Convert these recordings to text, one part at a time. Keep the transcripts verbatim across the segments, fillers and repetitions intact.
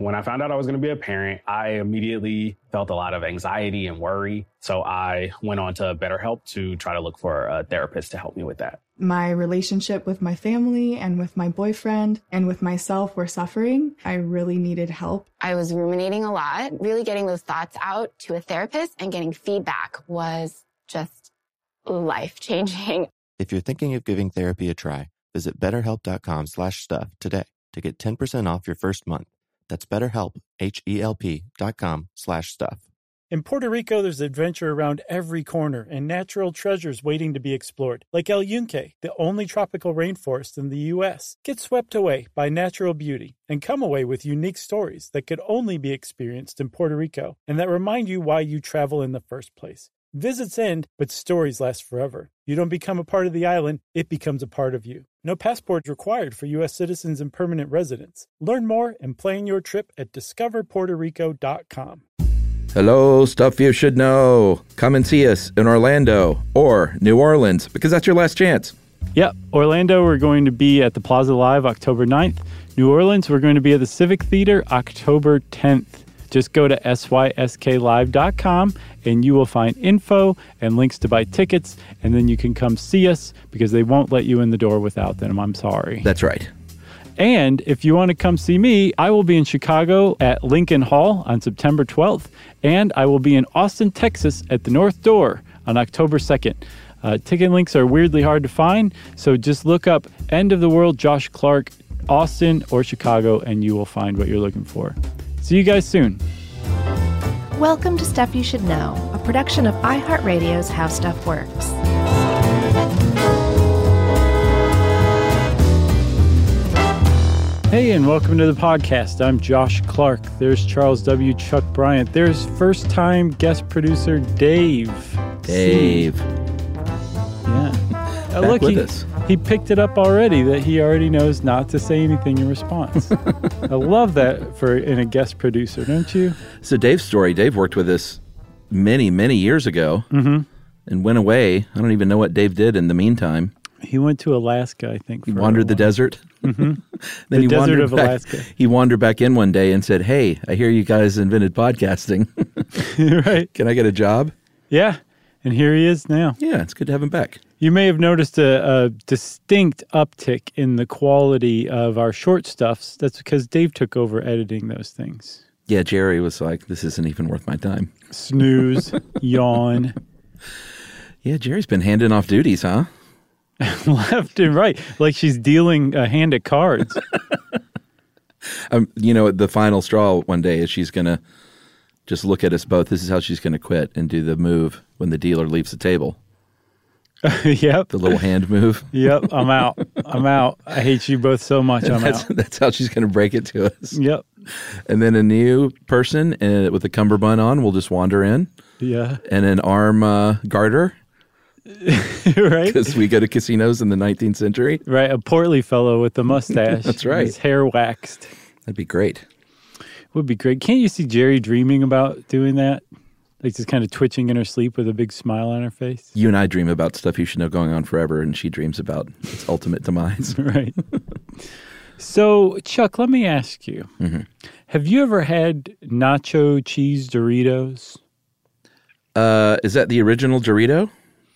When I found out I was going to be a parent, I immediately felt a lot of anxiety and worry. So I went on to BetterHelp to try to look for a therapist to help me with that. My relationship with my family and with my boyfriend and with myself were suffering. I really needed help. I was ruminating a lot. Really getting those thoughts out to a therapist and getting feedback was just life-changing. If you're thinking of giving therapy a try, visit betterhelp.com slash stuff today to get ten percent off your first month. That's BetterHelp, H-E-L-P dot com slash stuff. In Puerto Rico, there's adventure around every corner and natural treasures waiting to be explored. Like El Yunque, the only tropical rainforest in the U S Get swept away by natural beauty and come away with unique stories that could only be experienced in Puerto Rico and that remind you why you travel in the first place. Visits end, but stories last forever. You don't become a part of the island, it becomes a part of you. No passport required for U S citizens and permanent residents. Learn more and plan your trip at discover puerto rico dot com. Hello, stuff you should know. Come and see us in Orlando or New Orleans, because that's your last chance. Yep, Orlando, we're going to be at the Plaza Live October ninth. New Orleans, we're going to be at the Civic Theater October tenth. Just go to S Y S K live dot com and you will find info and links to buy tickets, and then you can come see us because they won't let you in the door without them. I'm sorry. That's right. And if you want to come see me, I will be in Chicago at Lincoln Hall on September twelfth, and I will be in Austin, Texas at the North Door on October second. Uh, ticket links are weirdly hard to find, so just look up End of the World Josh Clark, Austin or Chicago, and you will find what you're looking for. See you guys soon. Welcome to Stuff You Should Know, a production of iHeartRadio's How Stuff Works. Hey, and welcome to the podcast. I'm Josh Clark. There's Charles W. Chuck Bryant. There's first-time guest producer Dave. Dave. C. Yeah. Uh, Back look, with he, us. he picked it up already that he already knows not to say anything in response. I love that for in a guest producer, don't you? So Dave's story, Dave worked with us many, many years ago mm-hmm. and went away. I don't even know what Dave did in the meantime. He went to Alaska, I think. He wandered the desert. Mm-hmm. then the he desert wandered of back, Alaska. He wandered back in one day and said, hey, I hear you guys invented podcasting. Right. Can I get a job? Yeah. And here he is now. Yeah, it's good to have him back. You may have noticed a, a distinct uptick in the quality of our short stuffs. That's because Dave took over editing those things. Yeah, Jerry was like, this isn't even worth my time. Snooze, yawn. Yeah, Jerry's been handing off duties, huh? Left and right, like she's dealing a hand of cards. um, you know, the final straw one day is she's going to just look at us both. This is how she's going to quit and do the move when the dealer leaves the table. Yep. The little hand move. Yep, I'm out. I'm out. I hate you both so much, I'm that's, out. That's how she's going to break it to us. Yep. And then a new person uh, with a cummerbund on will just wander in. Yeah. And an arm uh, garter. Right. Because we go to casinos in the nineteenth century. Right, a portly fellow with a mustache. That's right. His hair waxed. That'd be great. Would be great. Can't you see Jerry dreaming about doing that? Like just kind of twitching in her sleep with a big smile on her face? You and I dream about stuff you should know going on forever, and she dreams about its ultimate demise. Right. So, Chuck, let me ask you. Mm-hmm. Have you ever had nacho cheese Doritos? Uh, is that the original Dorito?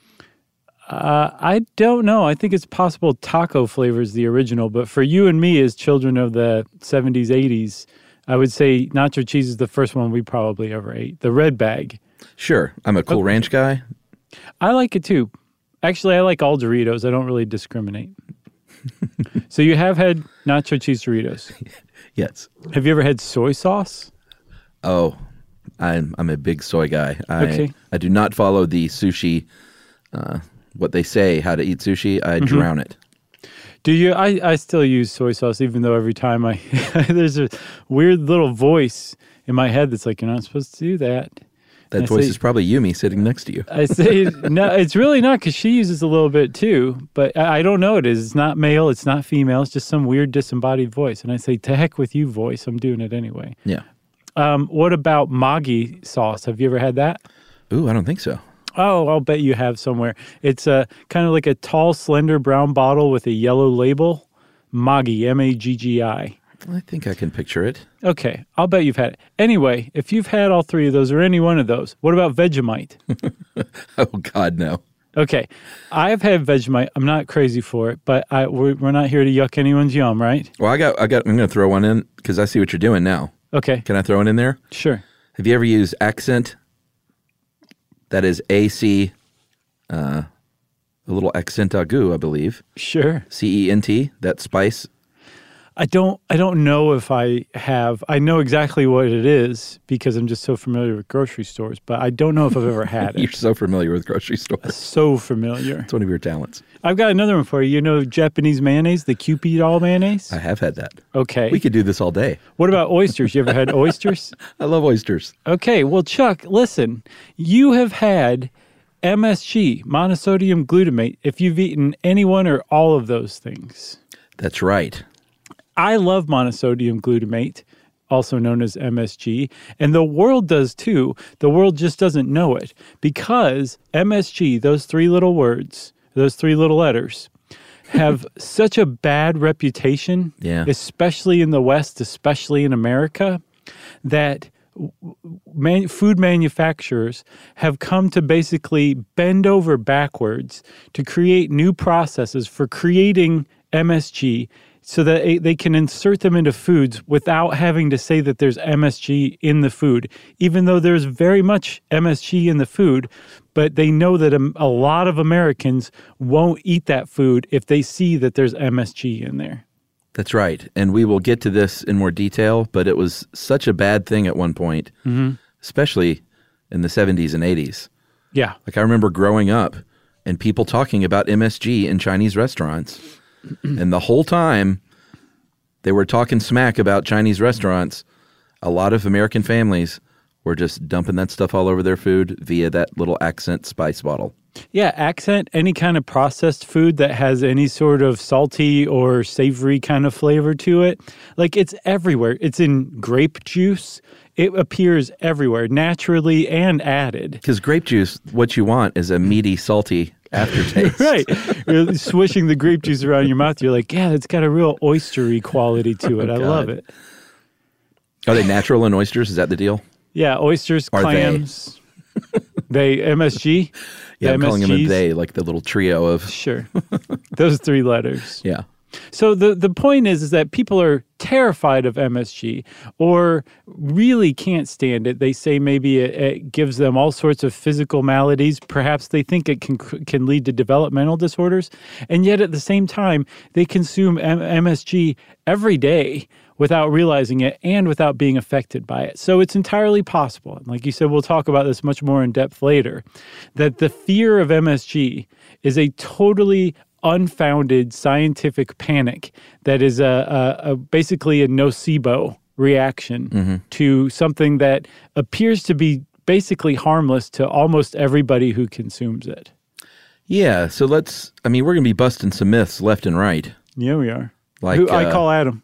Uh, I don't know. I think it's possible taco flavor is the original, but for you and me as children of the seventies, eighties, I would say nacho cheese is the first one we probably ever ate. The red bag. Sure. I'm a Cool Okay. Ranch guy. I like it too. Actually, I like all Doritos. I don't really discriminate. So you have had nacho cheese Doritos. Yes. Have you ever had soy sauce? Oh, I'm I'm a big soy guy. I, Okay. I do not follow the sushi, uh, what they say, how to eat sushi. I Mhm. drown it. Do you? I, I still use soy sauce, even though every time I, there's a weird little voice in my head that's like, you're not supposed to do that. That And I voice say- is probably Yumi sitting next to you. I say, no, it's really not, because she uses a little bit too, but I, I don't know what it is. It's not male, it's not female, it's just some weird disembodied voice. And I say, to heck with you, voice, I'm doing it anyway. Yeah. Um, what about Maggi sauce? Have you ever had that? Ooh, I don't think so. Oh, I'll bet you have somewhere. It's a kind of like a tall, slender brown bottle with a yellow label. Maggi, M A G G I. I think I can picture it. Okay, I'll bet you've had it. Anyway, if you've had all three of those or any one of those, what about Vegemite? Oh, God, no. Okay, I have had Vegemite. I'm not crazy for it, but I, we're, we're not here to yuck anyone's yum, right? Well, I got, I got, I'm going to throw one in because I see what you're doing now. Okay. Can I throw it in there? Sure. Have you ever used Accent? That is A C, uh, a little accent agu, I believe. Sure. C E N T, that spice. I don't I don't know if I have. I know exactly what it is because I'm just so familiar with grocery stores, but I don't know if I've ever had it. You're so familiar with grocery stores. So familiar. It's one of your talents. I've got another one for you. You know Japanese mayonnaise, the Kewpie doll mayonnaise? I have had that. Okay. We could do this all day. What about oysters? You ever had oysters? I love oysters. Okay. Well, Chuck, listen. You have had M S G, monosodium glutamate, if you've eaten any one or all of those things. That's right. I love monosodium glutamate, also known as M S G, and the world does too. The world just doesn't know it because M S G, those three little words, those three little letters, have such a bad reputation, yeah. especially in the West, especially in America, that man, food manufacturers have come to basically bend over backwards to create new processes for creating M S G so that they can insert them into foods without having to say that there's M S G in the food, even though there's very much M S G in the food, but they know that a, a lot of Americans won't eat that food if they see that there's M S G in there. That's right. And we will get to this in more detail, but it was such a bad thing at one point, mm-hmm. especially in the seventies and eighties. Yeah. Like I remember growing up and people talking about M S G in Chinese restaurants. And the whole time they were talking smack about Chinese restaurants, a lot of American families were just dumping that stuff all over their food via that little Accent spice bottle. Yeah, Accent, any kind of processed food that has any sort of salty or savory kind of flavor to it. Like it's everywhere. It's in grape juice. It appears everywhere, naturally and added. Because grape juice, what you want is a meaty, salty aftertaste. Right. You're swishing the grape juice around your mouth. You're like, yeah, it's got a real oystery quality to it. Oh, I God. love it. Are they natural in oysters? Is that the deal? Yeah, oysters, Are clams. They? they M S G? Yeah, the I'm calling M S Gs? them a they, like the little trio of... Sure. Those three letters. Yeah. So the, the point is, is that people are terrified of M S G or really can't stand it. They say maybe it, it gives them all sorts of physical maladies. Perhaps they think it can can lead to developmental disorders. And yet at the same time, they consume M- MSG every day without realizing it and without being affected by it. So it's entirely possible, and like you said, we'll talk about this much more in depth later, that the fear of M S G is a totally unfounded scientific panic that is a, a, a basically a nocebo reaction mm-hmm. to something that appears to be basically harmless to almost everybody who consumes it. Yeah, so let's, I mean, we're going to be busting some myths left and right. Yeah, we are. Like who, uh, I call Adam.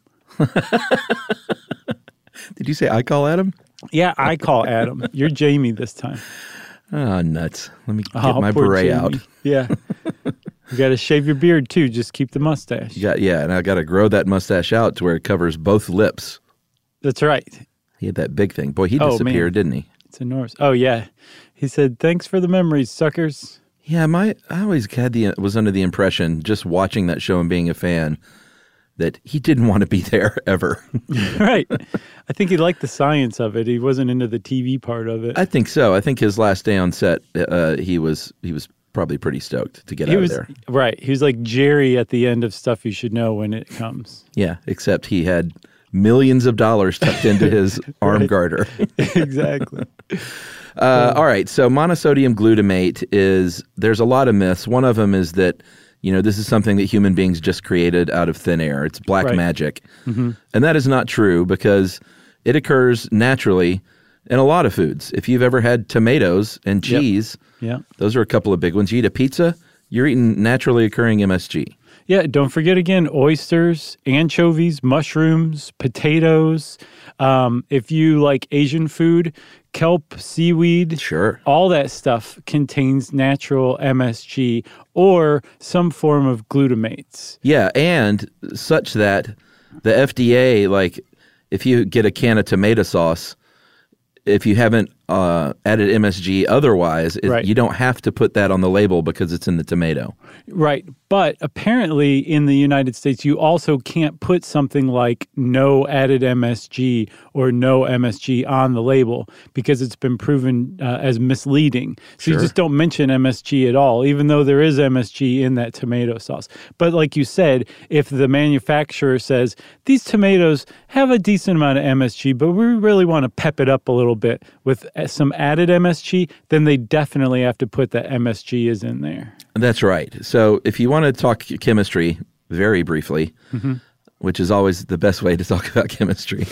Did you say I call Adam? Yeah, I call Adam. You're Jamie this time. Oh, nuts. Let me get oh, my poor beret Jamie. out. Yeah. You got to shave your beard, too. Just keep the mustache. You got, yeah, and I got to grow that mustache out to where it covers both lips. That's right. He had that big thing. Boy, he oh, disappeared, man. didn't he? It's enormous. Oh, yeah. He said, thanks for the memories, suckers. Yeah, my I always had the was under the impression, just watching that show and being a fan, that he didn't want to be there ever. Right. I think he liked the science of it. He wasn't into the T V part of it. I think so. I think his last day on set, uh, he was he was probably pretty stoked to get he out was, of there. Right. He was like Jerry at the end of Stuff You Should Know when it comes. Yeah, except he had millions of dollars tucked into his arm right. garter. Exactly. Uh, all right, so monosodium glutamate is, there's a lot of myths. One of them is that, you know, this is something that human beings just created out of thin air. It's black right. magic. Mm-hmm. And that is not true because it occurs naturally in a lot of foods. If you've ever had tomatoes and cheese, yep. Yep. those are a couple of big ones. You eat a pizza, you're eating naturally occurring M S G. Yeah, don't forget again, oysters, anchovies, mushrooms, potatoes. Um, if you like Asian food, kelp, seaweed, sure, all that stuff contains natural M S G or some form of glutamates. Yeah, and such that The F D A, like, if you get a can of tomato sauce, if you haven't uh, added M S G otherwise, it, Right. you don't have to put that on the label because it's in the tomato. Right. But apparently in the United States, you also can't put something like no added M S G or no M S G on the label because it's been proven uh, as misleading. So Sure. you just don't mention M S G at all, even though there is M S G in that tomato sauce. But like you said, if the manufacturer says, these tomatoes have a decent amount of M S G, but we really want to pep it up a little bit with some added M S G, then they definitely have to put that M S G is in there. That's right. So if you want to talk chemistry very briefly, Mm-hmm. which is always the best way to talk about chemistry,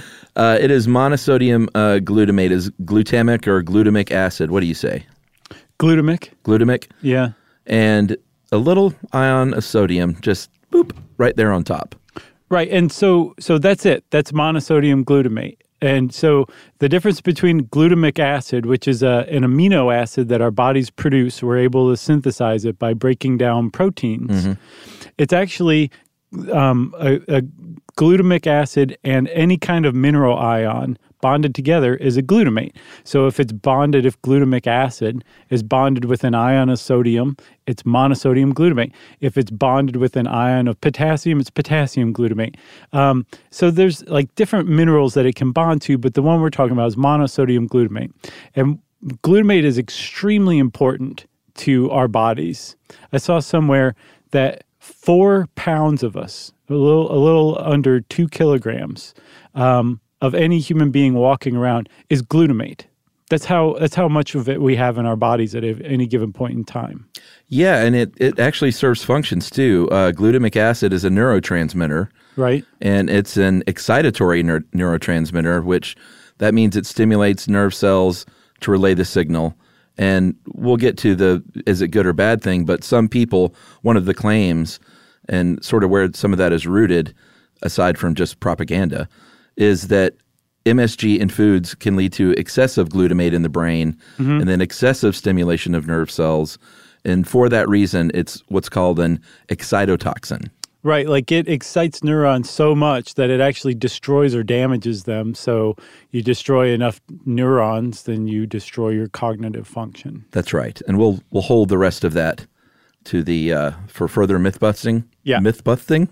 uh, it is monosodium uh, glutamate, is glutamic or glutamic acid. What do you say? Glutamic. Glutamic? Yeah. And a little ion of sodium, just boop, right there on top. Right. And so so that's it. That's monosodium glutamate. And so the difference between glutamic acid, which is a, an amino acid that our bodies produce, we're able to synthesize it by breaking down proteins. Mm-hmm. It's actually um, a, a glutamic acid and any kind of mineral ion bonded together is a glutamate. So if it's bonded, if glutamic acid is bonded with an ion of sodium, it's monosodium glutamate. If it's bonded with an ion of potassium, it's potassium glutamate. Um, so there's like different minerals that it can bond to, but the one we're talking about is monosodium glutamate. And glutamate is extremely important to our bodies. I saw somewhere that four pounds of us, a little, a little under two kilograms, um, of any human being walking around is glutamate. That's how that's how much of it we have in our bodies at any given point in time. Yeah, and it, it actually serves functions too. Uh, glutamic acid is a neurotransmitter. Right. And it's an excitatory neur- neurotransmitter, which that means it stimulates nerve cells to relay the signal. And we'll get to the is it good or bad thing, but some people, one of the claims and sort of where some of that is rooted, aside from just propaganda, is that M S G in foods can lead to excessive glutamate in the brain mm-hmm. and then excessive stimulation of nerve cells. And for that reason, it's what's called an excitotoxin. Right, like it excites neurons so much that it actually destroys or damages them. So you destroy enough neurons, then you destroy your cognitive function. That's right. And we'll we'll hold the rest of that to the uh, for further myth busting. Yeah. Myth busting.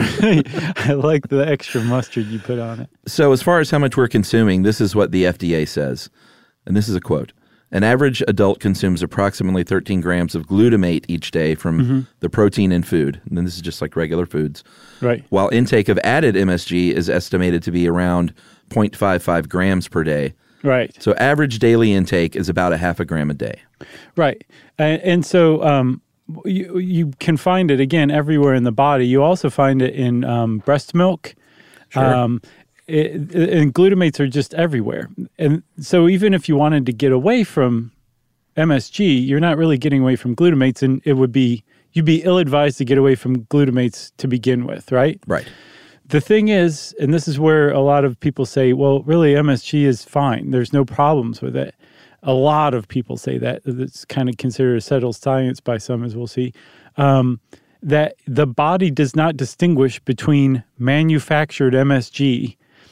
I like the extra mustard you put on it. So as far as how much we're consuming, this is what the F D A says. And this is a quote. An average adult consumes approximately thirteen grams of glutamate each day from mm-hmm. the protein in food. And this is just like regular foods. Right. While intake of added M S G is estimated to be around zero point five five grams per day. Right. So average daily intake is about a half a gram a day. Right. And, and so um, you, you can find it, again, everywhere in the body. You also find it in um, breast milk. Sure. Um, It, and glutamates are just everywhere. And so even if you wanted to get away from M S G, you're not really getting away from glutamates, and it would be, you'd be ill-advised to get away from glutamates to begin with, right? Right. The thing is, and this is where a lot of people say, well, really M S G is fine. There's no problems with it. A lot of people say that. It's kind of considered a settled science by some, as we'll see. Um, that the body does not distinguish between manufactured M S G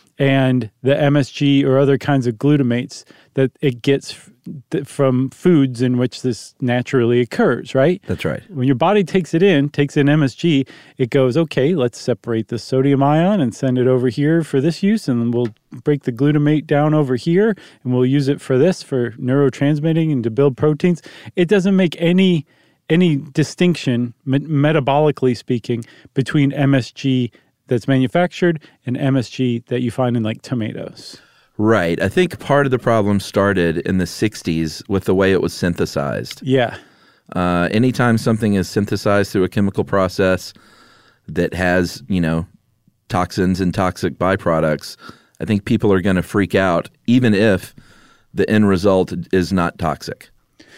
and the M S G or other kinds of glutamates that it gets f- from foods in which this naturally occurs, right? That's right. When your body takes it in, takes in M S G, it goes, okay, let's separate the sodium ion and send it over here for this use, and we'll break the glutamate down over here, and we'll use it for this, for neurotransmitting and to build proteins. It doesn't make any any distinction, me- metabolically speaking, between M S G that's manufactured and M S G that you find in like tomatoes. Right. I think part of the problem started in the sixties with the way it was synthesized. Yeah. Uh, anytime something is synthesized through a chemical process that has, you know, toxins and toxic byproducts, I think people are going to freak out, even if the end result is not toxic.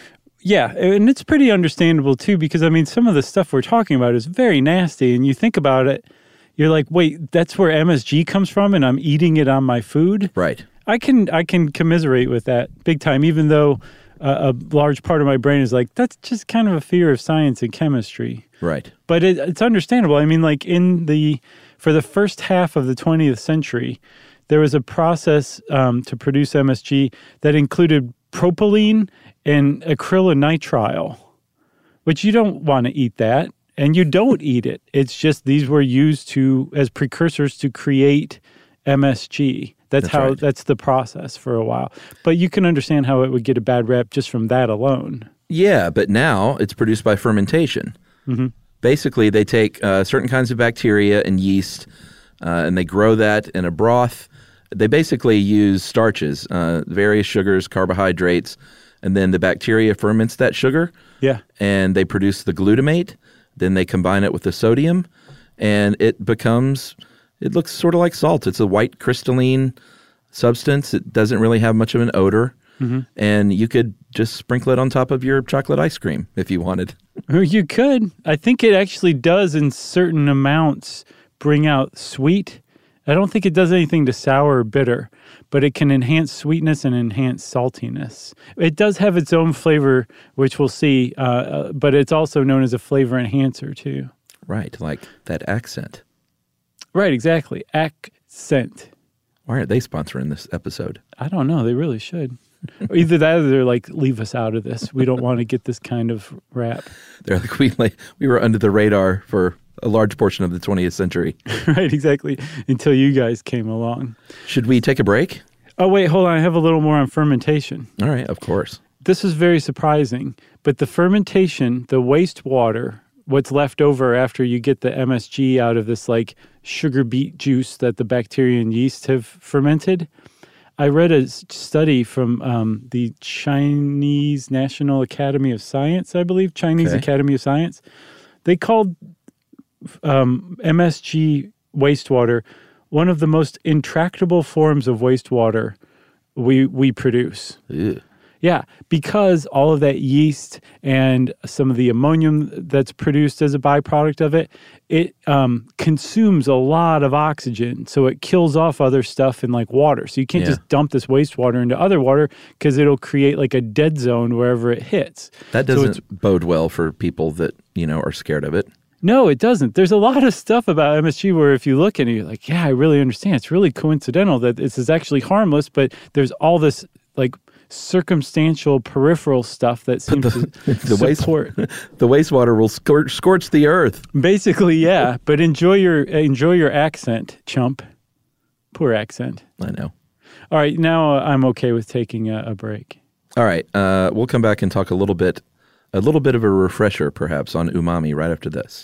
Yeah, and it's pretty understandable too, because I mean, some of the stuff we're talking about is very nasty, and you think about it, you're like, wait, that's where M S G comes from, and I'm eating it on my food? Right. I can I can commiserate with that big time, even though uh, a large part of my brain is like, that's just kind of a fear of science and chemistry. Right. But it, it's understandable. I mean, like in the for the first half of the twentieth century, there was a process um, to produce M S G that included propylene and acrylonitrile, which you don't want to eat that, and you don't eat it. It's just these were used to as precursors to create M S G. That's, that's how right. That's the process for a while. But you can understand how it would get a bad rep just from that alone. Yeah, but now it's produced by fermentation. Mm-hmm. Basically, they take uh, certain kinds of bacteria and yeast, uh, and they grow that in a broth. They basically use starches, uh, various sugars, carbohydrates, and then the bacteria ferments that sugar. Yeah. And they produce the glutamate. Then they combine it with the sodium, and it becomes, it looks sort of like salt. It's a white crystalline substance. It doesn't really have much of an odor. Mm-hmm. And you could just sprinkle it on top of your chocolate ice cream if you wanted. You could. I think it actually does in certain amounts bring out sweet. I don't think it does anything to sour or bitter, but it can enhance sweetness and enhance saltiness. It does have its own flavor, which we'll see, uh, uh, but it's also known as a flavor enhancer too. Right, like that accent. Right, exactly. Accent. Why aren't they sponsoring this episode? I don't know. They really should. Either that or they're like, leave us out of this. We don't want to get this kind of rap. They're like, we, like, we were under the radar for a large portion of the twentieth century. Right, exactly. Until you guys came along. Should we take a break? Oh, wait, hold on. I have a little more on fermentation. All right, of course. This is very surprising, but the fermentation, the wastewater, what's left over after you get the M S G out of this like sugar beet juice that the bacteria and yeast have fermented. I read a study from um, the Chinese National Academy of Science, I believe, Chinese okay. Academy of Science. They called um, M S G wastewater one of the most intractable forms of wastewater we we produce. Ew. Yeah, because all of that yeast and some of the ammonium that's produced as a byproduct of it, it um, consumes a lot of oxygen. So it kills off other stuff in like water. So you can't yeah. just dump this wastewater into other water because it'll create like a dead zone wherever it hits. That doesn't so bode well for people that, you know, are scared of it. No, it doesn't. There's a lot of stuff about M S G where if you look at it, you're like, yeah, I really understand. It's really coincidental that this is actually harmless, but there's all this like circumstantial peripheral stuff that seems the, to the support. Waste, the wastewater will scorch, scorch the earth. Basically, yeah. But enjoy your enjoy your accent, chump. Poor accent. I know. All right, now uh, I'm okay with taking a, a break. All right, uh, we'll come back and talk a little bit, a little bit of a refresher, perhaps, on umami right after this.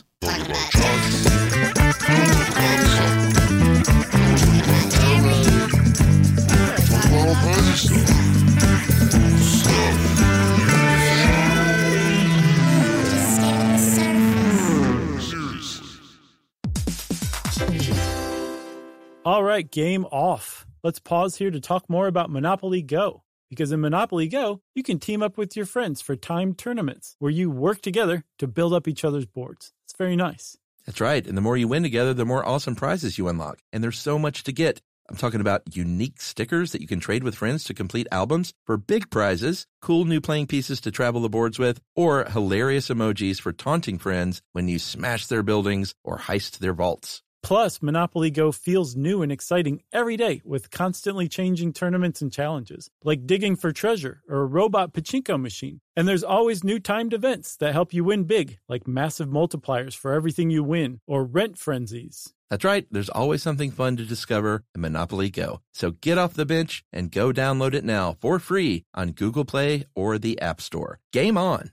All right, game off. Let's pause here to talk more about Monopoly Go. Because in Monopoly Go, you can team up with your friends for timed tournaments where you work together to build up each other's boards. It's very nice. That's right. And the more you win together, the more awesome prizes you unlock. And there's so much to get. I'm talking about unique stickers that you can trade with friends to complete albums for big prizes, cool new playing pieces to travel the boards with, or hilarious emojis for taunting friends when you smash their buildings or heist their vaults. Plus, Monopoly Go feels new and exciting every day with constantly changing tournaments and challenges, like digging for treasure or a robot pachinko machine. And there's always new timed events that help you win big, like massive multipliers for everything you win or rent frenzies. That's right. There's always something fun to discover in Monopoly Go. So get off the bench and go download it now for free on Google Play or the App Store. Game on!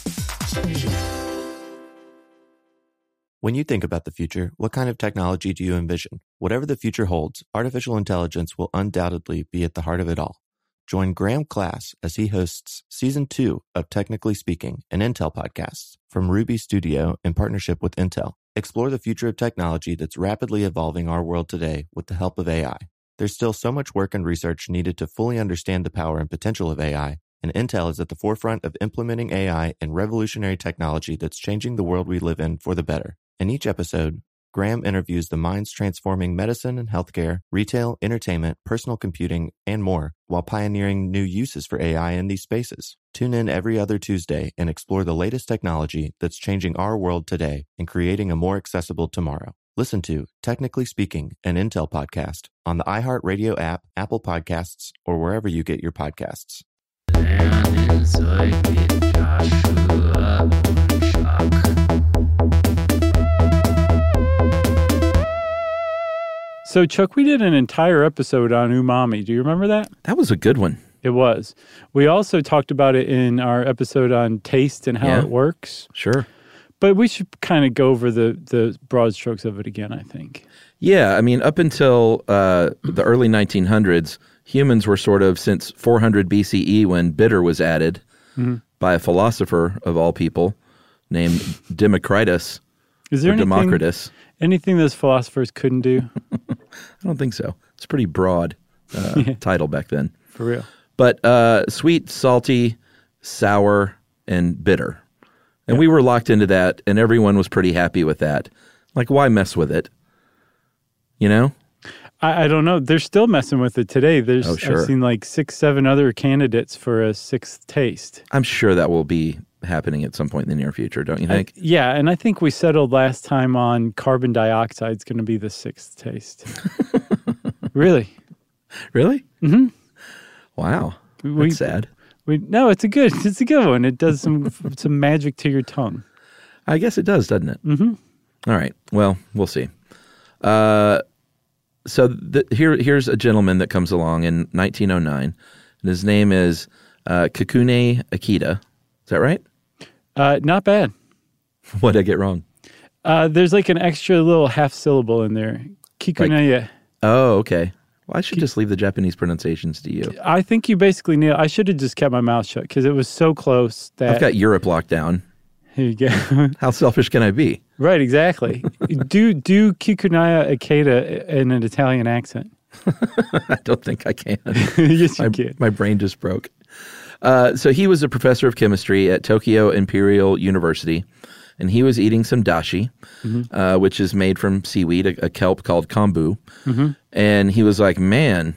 When you think about the future, what kind of technology do you envision? Whatever the future holds, artificial intelligence will undoubtedly be at the heart of it all. Join Graham Class as he hosts Season two of Technically Speaking, an Intel podcast from Ruby Studio in partnership with Intel. Explore the future of technology that's rapidly evolving our world today with the help of A I. There's still so much work and research needed to fully understand the power and potential of A I, and Intel is at the forefront of implementing A I and revolutionary technology that's changing the world we live in for the better. In each episode, Graham interviews the minds transforming medicine and healthcare, retail, entertainment, personal computing, and more, while pioneering new uses for A I in these spaces. Tune in every other Tuesday and explore the latest technology that's changing our world today and creating a more accessible tomorrow. Listen to Technically Speaking, an Intel podcast on the iHeartRadio app, Apple Podcasts, or wherever you get your podcasts. So, Chuck, we did an entire episode on umami. Do you remember that? That was a good one. It was. We also talked about it in our episode on taste and how Yeah. it works. Sure. But we should kind of go over the, the broad strokes of it again, I think. Yeah, I mean, up until uh, the early nineteen hundreds, humans were sort of, since four hundred B C E, when bitter was added Mm-hmm. by a philosopher of all people named Democritus Is there or anything, Democritus. anything those philosophers couldn't do? I don't think so. It's a pretty broad uh, Yeah. title back then. For real. But uh, sweet, salty, sour, and bitter. And we were locked into that, and everyone was pretty happy with that. Like, why mess with it? You know? I, I don't know. They're still messing with it today. There's Oh, sure. I've seen like six, seven other candidates for a sixth taste. I'm sure that will be happening at some point in the near future, don't you think? I- yeah, and I think we settled last time on carbon dioxide is going to be the sixth taste. Really? Really? Mm-hmm. Wow. That's We- sad. We no, it's a good, it's a good one. It does some some magic to your tongue. I guess it does, doesn't it? Mm-hmm. All right. Well, we'll see. Uh, so the, here, here's a gentleman that comes along in nineteen oh nine, and his name is uh, Kikune Akita. Is that right? Uh, not bad. What did I get wrong? Uh, there's like an extra little half syllable in there. Kikunaya. Oh, okay. Well, I should just leave the Japanese pronunciations to you. I think you basically nailed. I should have just kept my mouth shut because it was so close that. I've got Europe locked down. Here you go. How selfish can I be? Right, exactly. do do Kikunaya Akeda in an Italian accent. I don't think I can. Yes, you my, can. my brain just broke. Uh, so he was a professor of chemistry at Tokyo Imperial University, and he was eating some dashi, Mm-hmm. uh, which is made from seaweed, a, a kelp called kombu. Mm-hmm. And he was like, man,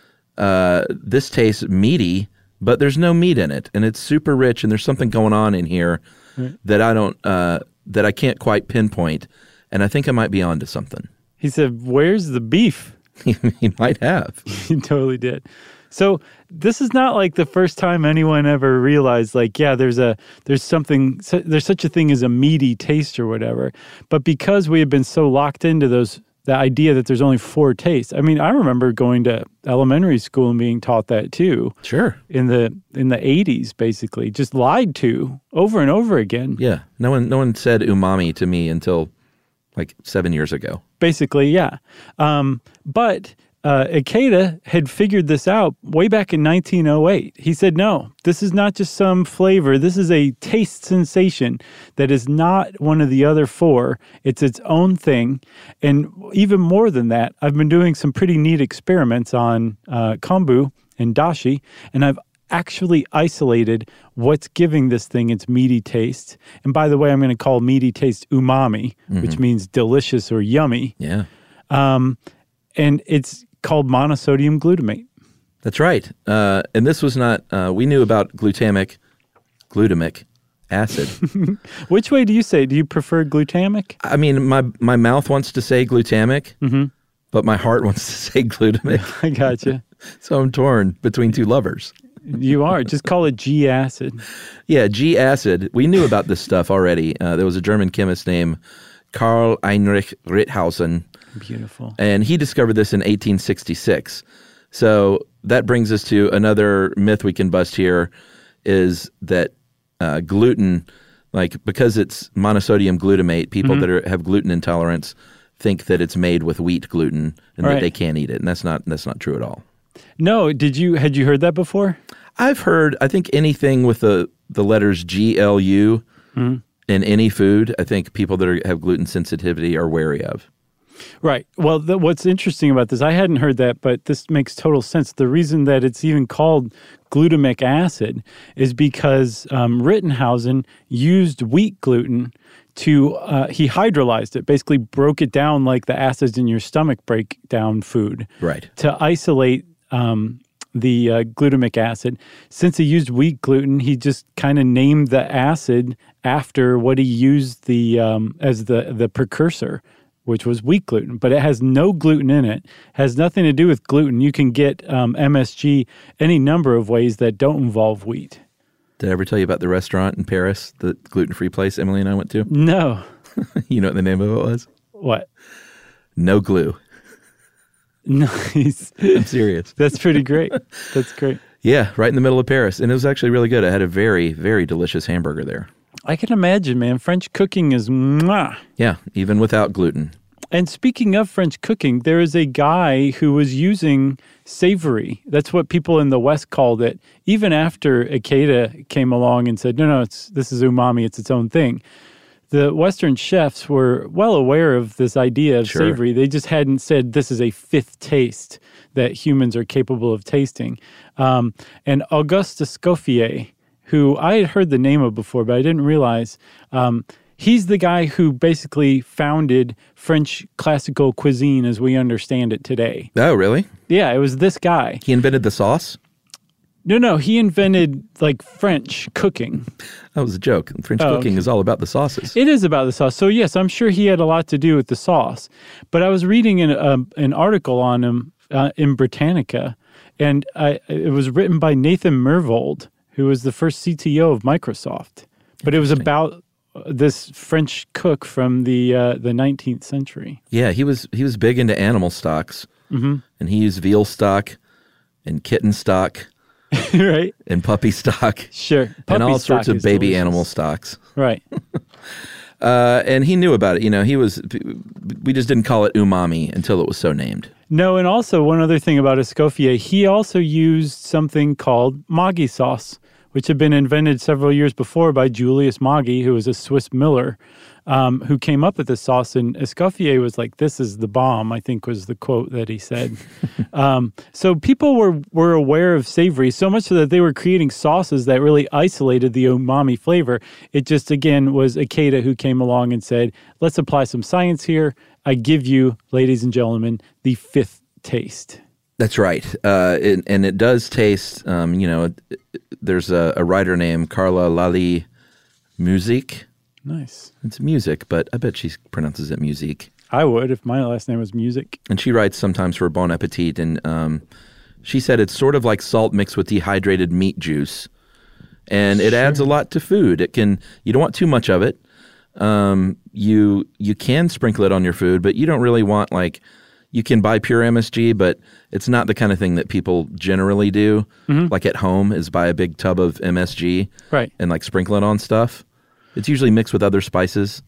uh, this tastes meaty, but there's no meat in it. And it's super rich, and there's something going on in here Right. that I don't, uh, that I can't quite pinpoint. And I think I might be onto something. He said, "Where's the beef?" He, he might have. He totally did. So this is not like the first time anyone ever realized, like, yeah, there's a there's something so, there's such a thing as a meaty taste or whatever. But because we have been so locked into those the idea that there's only four tastes. I mean, I remember going to elementary school and being taught that too. Sure. In the in the eighties, basically, just lied to over and over again. Yeah. No one, no one said umami to me until like seven years ago. Basically, yeah. Um, but uh, Ikeda had figured this out way back in nineteen oh eight. He said, no, this is not just some flavor. This is a taste sensation that is not one of the other four. It's its own thing. And even more than that, I've been doing some pretty neat experiments on uh, kombu and dashi, and I've actually isolated what's giving this thing its meaty taste. And by the way, I'm going to call meaty taste umami, mm-hmm. which means delicious or yummy. Yeah. Um, and it's called monosodium glutamate. That's right. Uh, and this was not, uh, we knew about glutamic, glutamic acid. Which way do you say? Do you prefer glutamic? I mean, my, my mouth wants to say glutamic, mm-hmm. but my heart wants to say glutamic. I gotcha. So I'm torn between two lovers. You are. Just call it G-acid. Yeah, G-acid. We knew about this stuff already. Uh, there was a German chemist named Karl Heinrich Ritthausen. Beautiful. And he discovered this in eighteen sixty-six. So that brings us to another myth we can bust here, is that uh, gluten, like because it's monosodium glutamate, people mm-hmm. that are, have gluten intolerance think that it's made with wheat gluten and right. that they can't eat it. And that's not that's not true at all. No, did you had you heard that before? I've heard, I think anything with the, the letters G L U mm-hmm. in any food, I think people that are, have gluten sensitivity are wary of. Right. Well, the, what's interesting about this, I hadn't heard that, but this makes total sense. The reason that it's even called glutamic acid is because um, Rittenhausen used wheat gluten to, uh, he hydrolyzed it, basically broke it down like the acids in your stomach break down food. Right. To isolate um, the uh, glutamic acid. Since he used wheat gluten, he just kind of named the acid after what he used the um, as the, the precursor, which was wheat gluten, but it has no gluten in it, has nothing to do with gluten. You can get um, M S G any number of ways that don't involve wheat. Did I ever tell you about the restaurant in Paris, the gluten-free place Emily and I went to? No. You know what the name of it was? What? No Glue. Nice. I'm serious. That's pretty great. That's great. Yeah, right in the middle of Paris. And it was actually really good. I had a very, very delicious hamburger there. I can imagine, man. French cooking is mwah. Yeah, even without gluten. And speaking of French cooking, there is a guy who was using savory. That's what people in the West called it. Even after Ikeda came along and said, no, no, it's this is umami, it's its own thing. The Western chefs were well aware of this idea of Sure. savory. They just hadn't said this is a fifth taste that humans are capable of tasting. Um, and Auguste Escoffier, who I had heard the name of before, but I didn't realize, um, he's the guy who basically founded French classical cuisine as we understand it today. Oh, really? Yeah, it was this guy. He invented the sauce? No, no, he invented like French cooking. That was a joke. French Oh, cooking okay. is all about the sauces. It is about the sauce. So yes, I'm sure he had a lot to do with the sauce. But I was reading an, um, an article on him uh, in Britannica, and I, it was written by Nathan Myhrvold, who was the first C T O of Microsoft. But it was about this French cook from the uh, the nineteenth century. Yeah, he was he was big into animal stocks. Mm-hmm. And he used veal stock and kitten stock Right? and puppy stock Sure. and Puppy all stock sorts of is baby delicious. animal stocks. Right. Uh, and he knew about it. You know, he was, we just didn't call it umami until it was so named. No, and also one other thing about Escoffier, he also used something called Maggi sauce, which had been invented several years before by Julius Maggi, who was a Swiss miller, um, who came up with this sauce. And Escoffier was like, "This is the bomb," I think was the quote that he said. um, so people were, were aware of savory, so much so that they were creating sauces that really isolated the umami flavor. It just, again, was Ikeda who came along and said, let's apply some science here. I give you, ladies and gentlemen, the fifth taste. That's right. Uh, it, and it does taste, um, you know, there's a, a writer named Carla Lali Musique. Nice. It's music, but I bet she pronounces it musique. I would if my last name was Music. And she writes sometimes for Bon Appetit. And um, she said it's sort of like salt mixed with dehydrated meat juice. And it Sure. adds a lot to food. It can, you don't want too much of it. Um, you you can sprinkle it on your food, but you don't really want like, you can buy pure M S G, but it's not the kind of thing that people generally do. Mm-hmm. Like at home is buy a big tub of M S G Right. and like sprinkle it on stuff. It's usually mixed with other spices,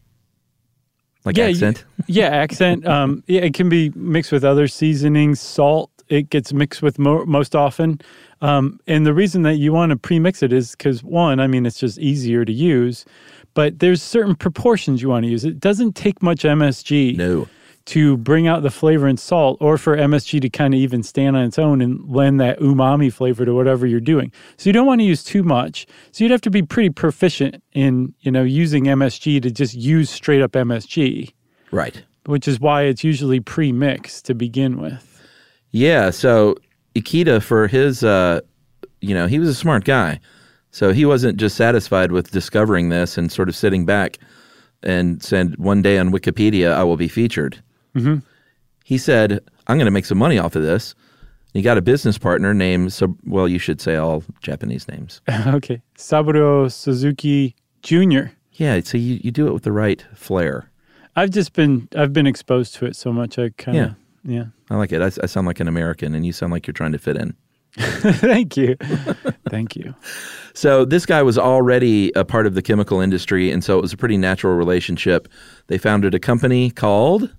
like Yeah, accent. You, yeah, accent. Um, yeah, it can be mixed with other seasonings, salt. It gets mixed with mo- most often. Um, and the reason that you want to pre-mix it is because, one, I mean, it's just easier to use. But there's certain proportions you want to use. It doesn't take much M S G No. to bring out the flavor and salt, or for M S G to kind of even stand on its own and lend that umami flavor to whatever you're doing. So you don't want to use too much. So you'd have to be pretty proficient in, you know, using M S G to just use straight up M S G, Right. which is why it's usually pre-mixed to begin with. Yeah. So Ikeda, for his, uh, you know, he was a smart guy. So he wasn't just satisfied with discovering this and sort of sitting back and said, one day on Wikipedia, I will be featured. Mm-hmm. He said, I'm going to make some money off of this. He got a business partner named, so, well, you should say all Japanese names. Okay. Saburo Suzuki Junior Yeah, so you, you do it with the right flair. I've just been, I've been exposed to it so much. I kind of, Yeah. yeah. I like it. I, I sound like an American, and you sound like you're trying to fit in. Thank you. Thank you. So this guy was already a part of the chemical industry, and so it was a pretty natural relationship. They founded a company called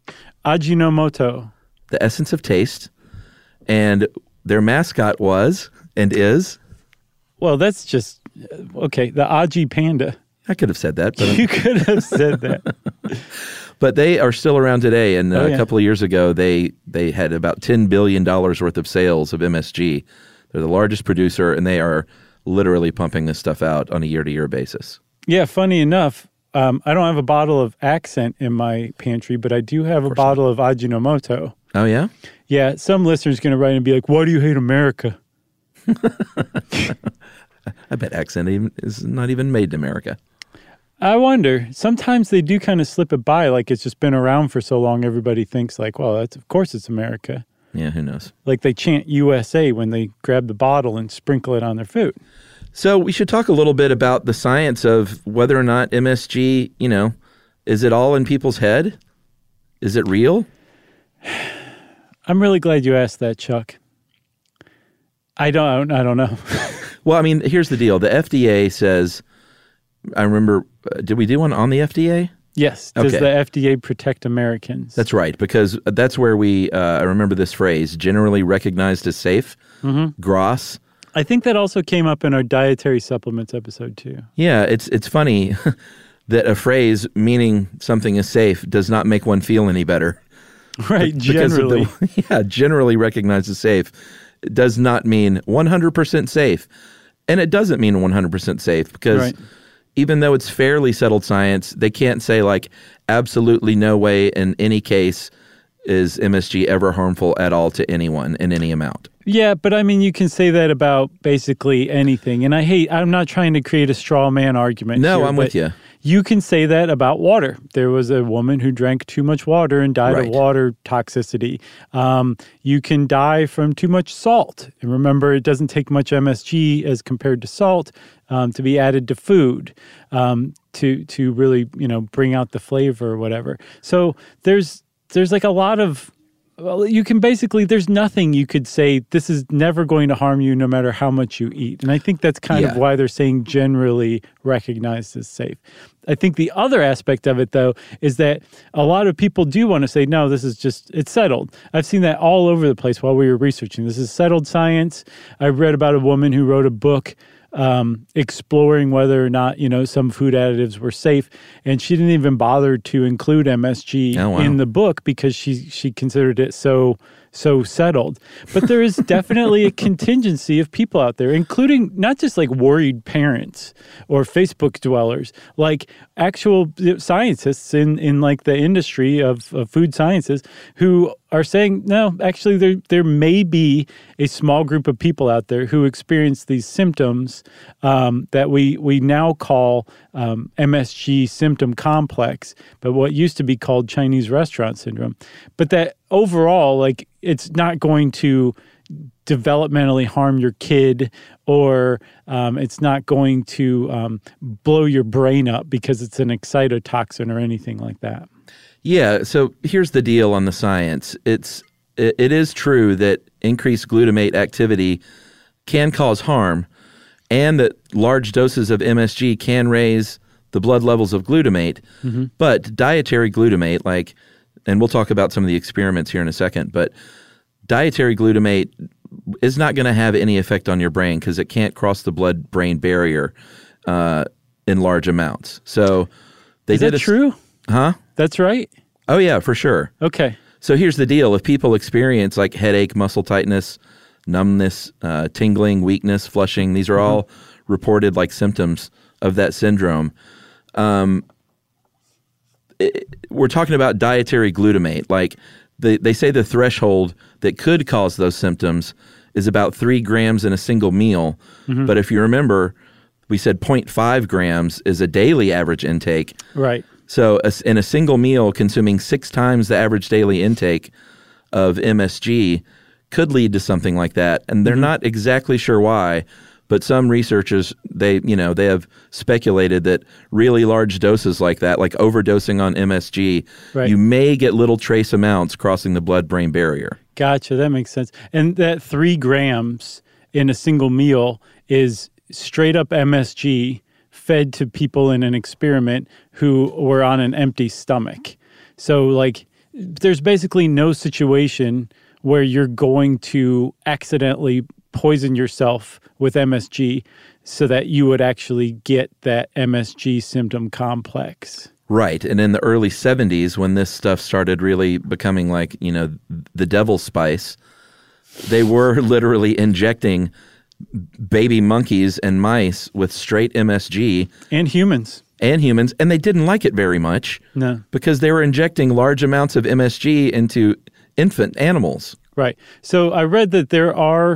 Ajinomoto. The Essence of Taste, and their mascot was and is. Well, that's just, okay, the Aji Panda. I could have said that, but You could have said that. but they are still around today. And uh, Oh, yeah. a couple of years ago, they they had about ten billion dollars worth of sales of M S G. They're the largest producer, and they are literally pumping this stuff out on a year-to-year basis. Yeah, funny enough, um, I don't have a bottle of Accent in my pantry, but I do have a bottle of Ajinomoto. Oh, yeah? Yeah, some listeners going to write and be like, why do you hate America? I bet Accent even, is not even made in America. I wonder. Sometimes they do kind of slip it by, like it's just been around for so long. Everybody thinks like, well, that's of course it's America. Yeah, who knows? Like they chant U S A when they grab the bottle and sprinkle it on their food. So we should talk a little bit about the science of whether or not M S G, you know, is it all in people's head? Is it real? I'm really glad you asked that, Chuck. I don't. I don't know. Well, I mean, here's the deal. The F D A says. I remember. Uh, did we do one on the F D A? Yes. Does okay. the F D A protect Americans? That's right, because that's where we. Uh, I remember this phrase: generally recognized as safe. Mm-hmm. G R A S. I think that also came up in our dietary supplements episode too. Yeah, it's it's funny that a phrase meaning something is safe does not make one feel any better. Right. Because generally. Of the, yeah, generally recognized as safe does not mean one hundred percent safe. And it doesn't mean one hundred percent safe because right. even though it's fairly settled science, they can't say like absolutely no way in any case is M S G ever harmful at all to anyone in any amount. Yeah, but I mean, you can say that about basically anything. And I hate, I'm not trying to create a straw man argument. No, here, I'm with you. You can say that about water. There was a woman who drank too much water and died right. of water toxicity. Um, you can die from too much salt. And remember, it doesn't take much M S G as compared to salt um, to be added to food um, to to really, you know, bring out the flavor or whatever. So there's there's like a lot of Well, you can basically, there's nothing you could say, this is never going to harm you no matter how much you eat. And I think that's kind yeah. of why they're saying generally recognized as safe. I think the other aspect of it, though, is that a lot of people do want to say, no, this is just, it's settled. I've seen that all over the place while we were researching. This is settled science. I read about a woman who wrote a book Um, exploring whether or not, you know, some food additives were safe. And she didn't even bother to include M S G oh, wow. in the book because she she considered it so so settled. But there is definitely a contingency of people out there, including not just like worried parents or Facebook dwellers, like actual scientists in, in like the industry of, of food sciences who are saying, no, actually there there may be a small group of people out there who experience these symptoms um, that we, we now call um, M S G symptom complex, but what used to be called Chinese restaurant syndrome. But that overall, like, it's not going to developmentally harm your kid or um, it's not going to um, blow your brain up because it's an excitotoxin or anything like that. Yeah, so here's the deal on the science. It's it, it is true that increased glutamate activity can cause harm and that large doses of M S G can raise the blood levels of glutamate, mm-hmm. but dietary glutamate, like, and we'll talk about some of the experiments here in a second, but dietary glutamate is not going to have any effect on your brain because it can't cross the blood-brain barrier uh, in large amounts. So they is did that a, true? Huh? That's right? Oh, yeah, for sure. Okay. So here's the deal. If people experience like headache, muscle tightness, numbness, uh, tingling, weakness, flushing, these are all mm-hmm. reported like symptoms of that syndrome. Um, it, we're talking about dietary glutamate. Like they, they say the threshold that could cause those symptoms is about three grams in a single meal. Mm-hmm. But if you remember, we said zero point five grams is a daily average intake. Right. So in a single meal, consuming six times the average daily intake of M S G could lead to something like that. And they're mm-hmm. not exactly sure why, but some researchers, they, you know, they have speculated that really large doses like that, like overdosing on M S G, right. you may get little trace amounts crossing the blood-brain barrier. Gotcha. That makes sense. And that three grams in a single meal is straight up M S G fed to people in an experiment who were on an empty stomach. So, like, there's basically no situation where you're going to accidentally poison yourself with M S G so that you would actually get that M S G symptom complex. Right. And in the early seventies, when this stuff started really becoming like, you know, the devil's spice, they were literally injecting baby monkeys and mice with straight M S G. And humans. And humans. And they didn't like it very much. No. Because they were injecting large amounts of M S G into infant animals. Right. So I read that there are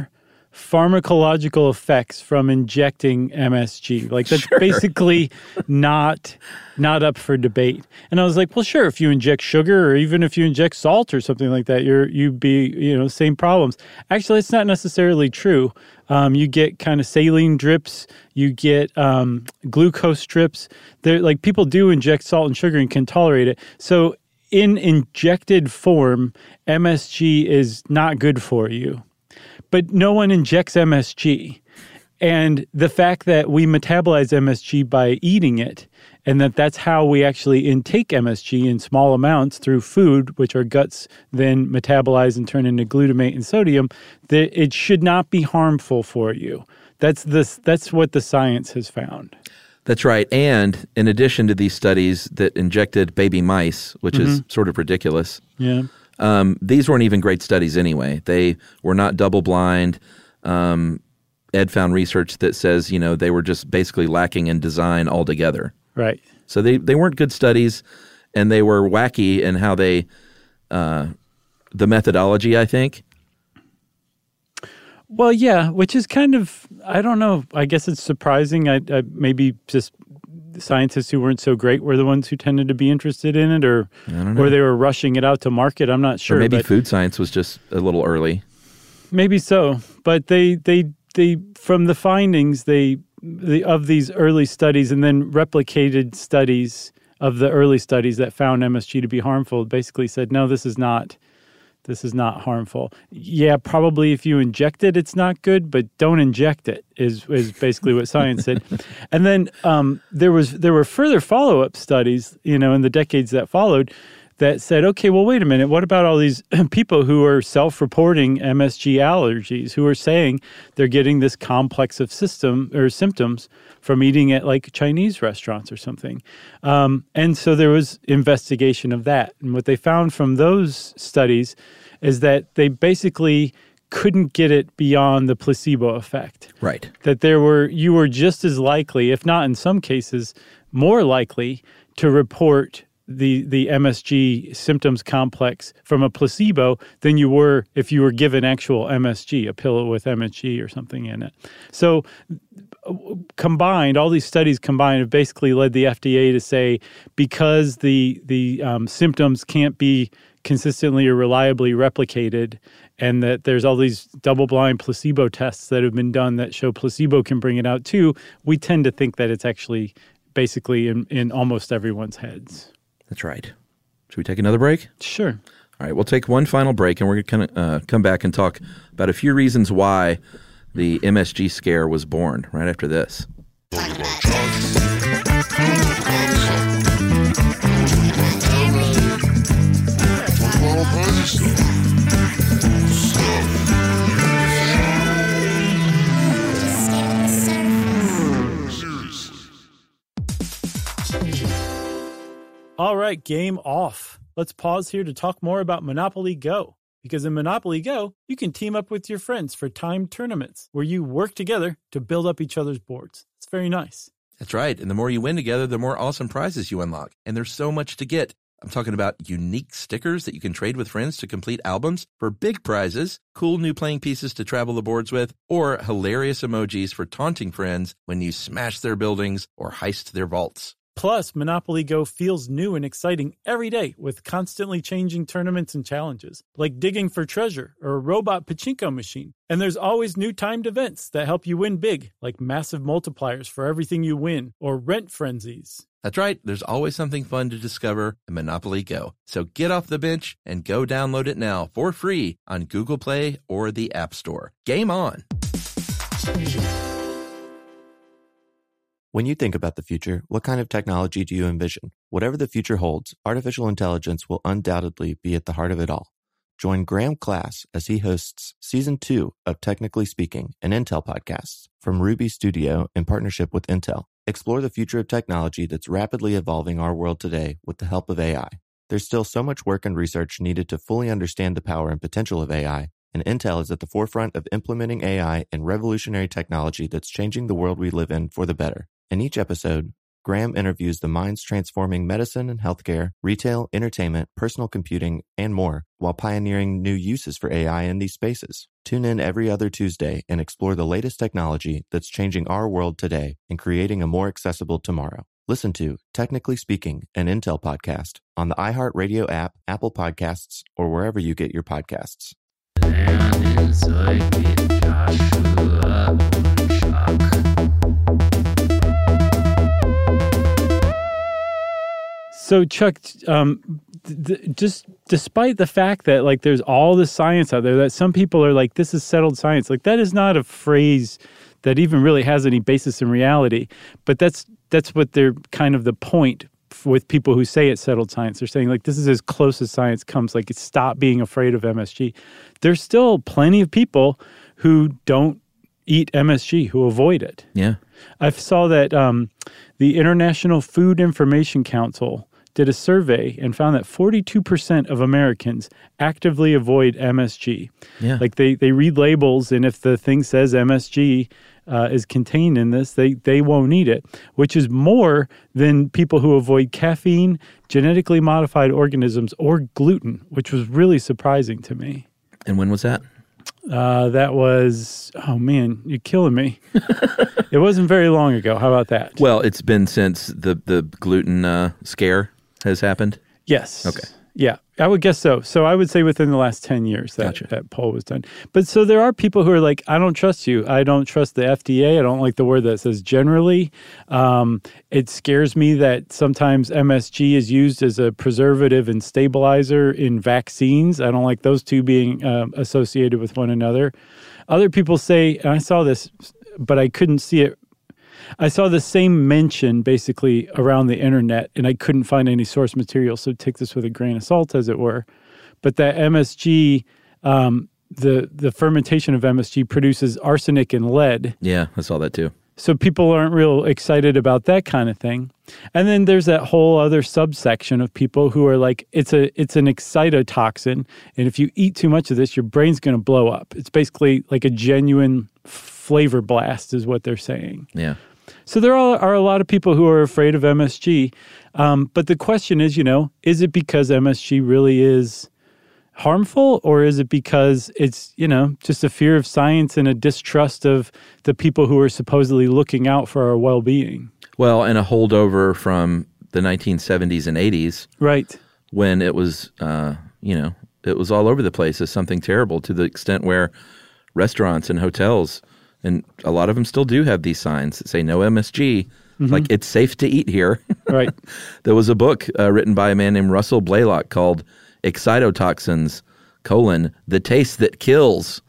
pharmacological effects from injecting M S G. Like that's sure. basically not not up for debate. And I was like, well, sure, if you inject sugar or even if you inject salt or something like that, you're you'd be, you know, same problems. Actually, it's not necessarily true. Um, you get kind of saline drips, you get um, glucose drips. They're like people do inject salt and sugar and can tolerate it. So in injected form, M S G is not good for you. But no one injects M S G. And the fact that we metabolize M S G by eating it, and that that's how we actually intake M S G in small amounts through food, which our guts then metabolize and turn into glutamate and sodium, that it should not be harmful for you. That's the, that's what the science has found. That's right. And in addition to these studies that injected baby mice, which mm-hmm. is sort of ridiculous. Yeah. Um, these weren't even great studies anyway. They were not double-blind. Um, Ed found research that says, you know, they were just basically lacking in design altogether. Right. So they, they weren't good studies, and they were wacky in how they uh, – the methodology, I think. Well, yeah, which is kind of – I don't know. I guess it's surprising. I, I maybe just – scientists who weren't so great were the ones who tended to be interested in it, or or they were rushing it out to market. I'm not sure. Or maybe but food science was just a little early. Maybe so, but they they they from the findings they the, of these early studies and then replicated studies of the early studies that found M S G to be harmful basically said, no, this is not. This is not harmful. Yeah, probably if you inject it, it's not good, but don't inject it is is basically what science said. And then um, there was there were further follow-up studies, you know, in the decades that followed that said, okay, well, wait a minute. What about all these people who are self-reporting M S G allergies, who are saying they're getting this complex of system or symptoms from eating at like Chinese restaurants or something? Um, and so there was investigation of that. And what they found from those studies is that they basically couldn't get it beyond the placebo effect. Right. That there were, you were just as likely, if not in some cases, more likely to report the the M S G symptoms complex from a placebo than you were if you were given actual M S G, a pill with M S G or something in it. So combined, all these studies combined have basically led the F D A to say because the the um, symptoms can't be consistently or reliably replicated, and that there's all these double-blind placebo tests that have been done that show placebo can bring it out too, we tend to think that it's actually basically in, in almost everyone's heads. That's right. Should we take another break? Sure. All right, we'll take one final break, and we're going to uh, come back and talk about a few reasons why the M S G scare was born right after this. All right, game off. Let's pause here to talk more about Monopoly Go. Because in Monopoly Go, you can team up with your friends for timed tournaments where you work together to build up each other's boards. It's very nice. That's right. And the more you win together, the more awesome prizes you unlock. And there's so much to get. I'm talking about unique stickers that you can trade with friends to complete albums for big prizes, cool new playing pieces to travel the boards with, or hilarious emojis for taunting friends when you smash their buildings or heist their vaults. Plus, Monopoly Go feels new and exciting every day with constantly changing tournaments and challenges, like digging for treasure or a robot pachinko machine. And there's always new timed events that help you win big, like massive multipliers for everything you win or rent frenzies. That's right. There's always something fun to discover in Monopoly Go. So get off the bench and go download it now for free on Google Play or the App Store. Game on! When you think about the future, what kind of technology do you envision? Whatever the future holds, artificial intelligence will undoubtedly be at the heart of it all. Join Graham Class as he hosts Season two of Technically Speaking, an Intel podcast from Ruby Studio in partnership with Intel. Explore the future of technology that's rapidly evolving our world today with the help of A I. There's still so much work and research needed to fully understand the power and potential of A I, and Intel is at the forefront of implementing A I and revolutionary technology that's changing the world we live in for the better. In each episode, Graham interviews the minds transforming medicine and healthcare, retail, entertainment, personal computing, and more, while pioneering new uses for A I in these spaces. Tune in every other Tuesday and explore the latest technology that's changing our world today and creating a more accessible tomorrow. Listen to Technically Speaking, an Intel podcast on the iHeartRadio app, Apple Podcasts, or wherever you get your podcasts. So, Chuck, um, th- just despite the fact that like there's all this science out there that some people are like, this is settled science, like that is not a phrase that even really has any basis in reality. But that's that's what they're kind of the point with people who say it's settled science. They're saying like this is as close as science comes. Like stop being afraid of M S G. There's still plenty of people who don't eat M S G, who avoid it. Yeah, I saw that um, the International Food Information Council did a survey and found that forty-two percent of Americans actively avoid M S G. Yeah. Like they, they read labels, and if the thing says M S G uh, is contained in this, they, they won't eat it, which is more than people who avoid caffeine, genetically modified organisms, or gluten, which was really surprising to me. And when was that? Uh, that was, oh man, you're killing me. It wasn't very long ago. How about that? Well, it's been since the, the gluten uh, scare has happened? Yes. Okay. Yeah, I would guess so. So I would say within the last ten years that, Gotcha. that poll was done. But so there are people who are like, I don't trust you. I don't trust the F D A. I don't like the word that says generally. Um, it scares me that sometimes M S G is used as a preservative and stabilizer in vaccines. I don't like those two being um, associated with one another. Other people say, and I saw this, but I couldn't see it. I saw the same mention basically around the internet, and I couldn't find any source material. So take this with a grain of salt, as it were. But that M S G, um, the the fermentation of M S G produces arsenic and lead. Yeah, I saw that too. So people aren't real excited about that kind of thing. And then there's that whole other subsection of people who are like, it's a it's an excitotoxin, and if you eat too much of this, your brain's going to blow up. It's basically like a genuine flavor blast, is what they're saying. Yeah. So there are, are a lot of people who are afraid of M S G. Um, but the question is, you know, is it because M S G really is harmful, or is it because it's, you know, just a fear of science and a distrust of the people who are supposedly looking out for our well-being? Well, and a holdover from the nineteen seventies and eighties. Right. When it was, uh, you know, it was all over the place as something terrible, to the extent where restaurants and hotels, and a lot of them still do have these signs that say no M S G, mm-hmm. like it's safe to eat here. Right. There was a book uh, written by a man named Russell Blaylock called Excitotoxins, colon, the taste that kills.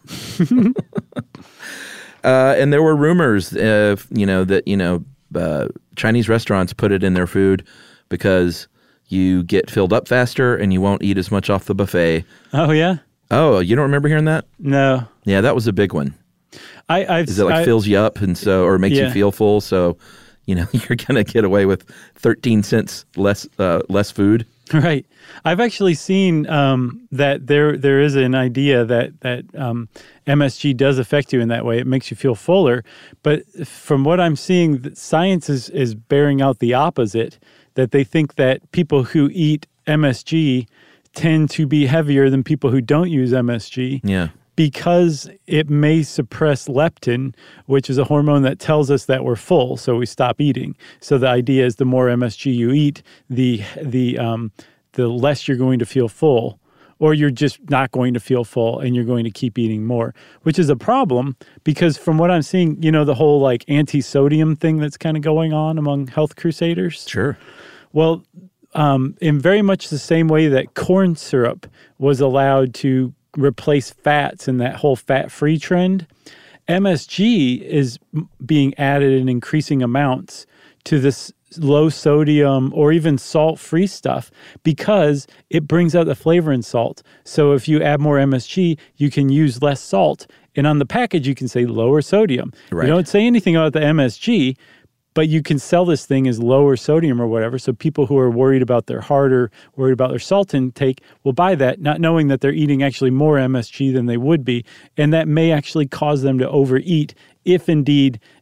uh, and there were rumors, uh, you know, that, you know, uh, Chinese restaurants put it in their food because you get filled up faster and you won't eat as much off the buffet. Oh, yeah? Oh, you don't remember hearing that? No. Yeah, that was a big one. I, I've, Is it like I, fills you up and so, or makes yeah. you feel full, so you know you're gonna get away with thirteen cents less uh, less food. Right. I've actually seen um, that there there is an idea that that um, M S G does affect you in that way. It makes you feel fuller, but from what I'm seeing, science is is bearing out the opposite. That they think that people who eat M S G tend to be heavier than people who don't use M S G. Yeah. Because it may suppress leptin, which is a hormone that tells us that we're full, so we stop eating. So the idea is the more M S G you eat, the the um, the less you're going to feel full, or you're just not going to feel full and you're going to keep eating more, which is a problem because from what I'm seeing, you know, the whole like anti-sodium thing that's kind of going on among health crusaders. Sure. Well, um, in very much the same way that corn syrup was allowed to replace fats in that whole fat-free trend, M S G is being added in increasing amounts to this low sodium or even salt-free stuff because it brings out the flavor in salt. So if you add more M S G, you can use less salt. And on the package, you can say lower sodium. Right. You don't say anything about the M S G, but you can sell this thing as lower sodium or whatever. So people who are worried about their heart or worried about their salt intake will buy that, not knowing that they're eating actually more M S G than they would be. And that may actually cause them to overeat if indeed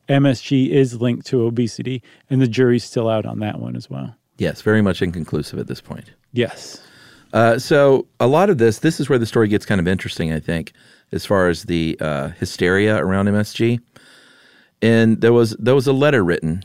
M S G is linked to obesity, and the jury's still out on that one as well. Yes, very much inconclusive at this point. Yes. Uh, so a lot of this, this is where the story gets kind of interesting, I think, as far as the uh, hysteria around M S G. And there was there was a letter written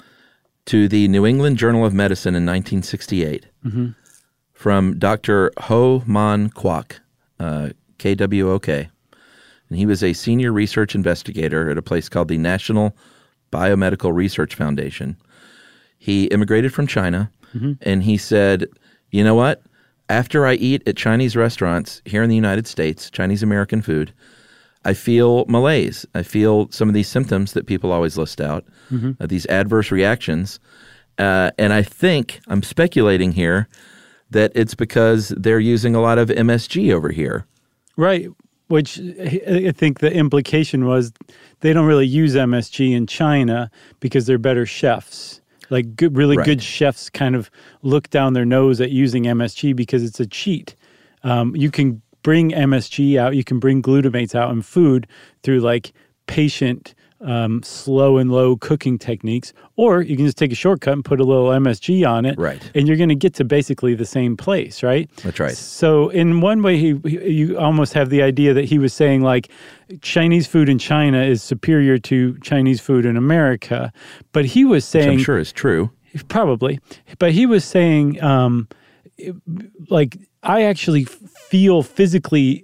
to the New England Journal of Medicine in nineteen sixty-eight mm-hmm. from Doctor Ho Man Kwok, uh, K W O K. And he was a senior research investigator at a place called the National Biomedical Research Foundation. He immigrated from China, mm-hmm. and he said, you know what? After I eat at Chinese restaurants here in the United States, Chinese American food, I feel malaise. I feel some of these symptoms that people always list out, mm-hmm. uh, these adverse reactions. Uh, and I think, I'm speculating here, that it's because they're using a lot of M S G over here. Right, which I think the implication was they don't really use M S G in China because they're better chefs. Like good, really right. good chefs kind of look down their nose at using M S G because it's a cheat. Um, you can bring M S G out, you can bring glutamates out in food through like patient um, slow and low cooking techniques, or you can just take a shortcut and put a little M S G on it, right. and you're going to get to basically the same place, right? That's right. So in one way, he, he, you almost have the idea that he was saying like Chinese food in China is superior to Chinese food in America, but he was saying— Which I'm sure is true. Probably. But he was saying, um, like, I actually feel physically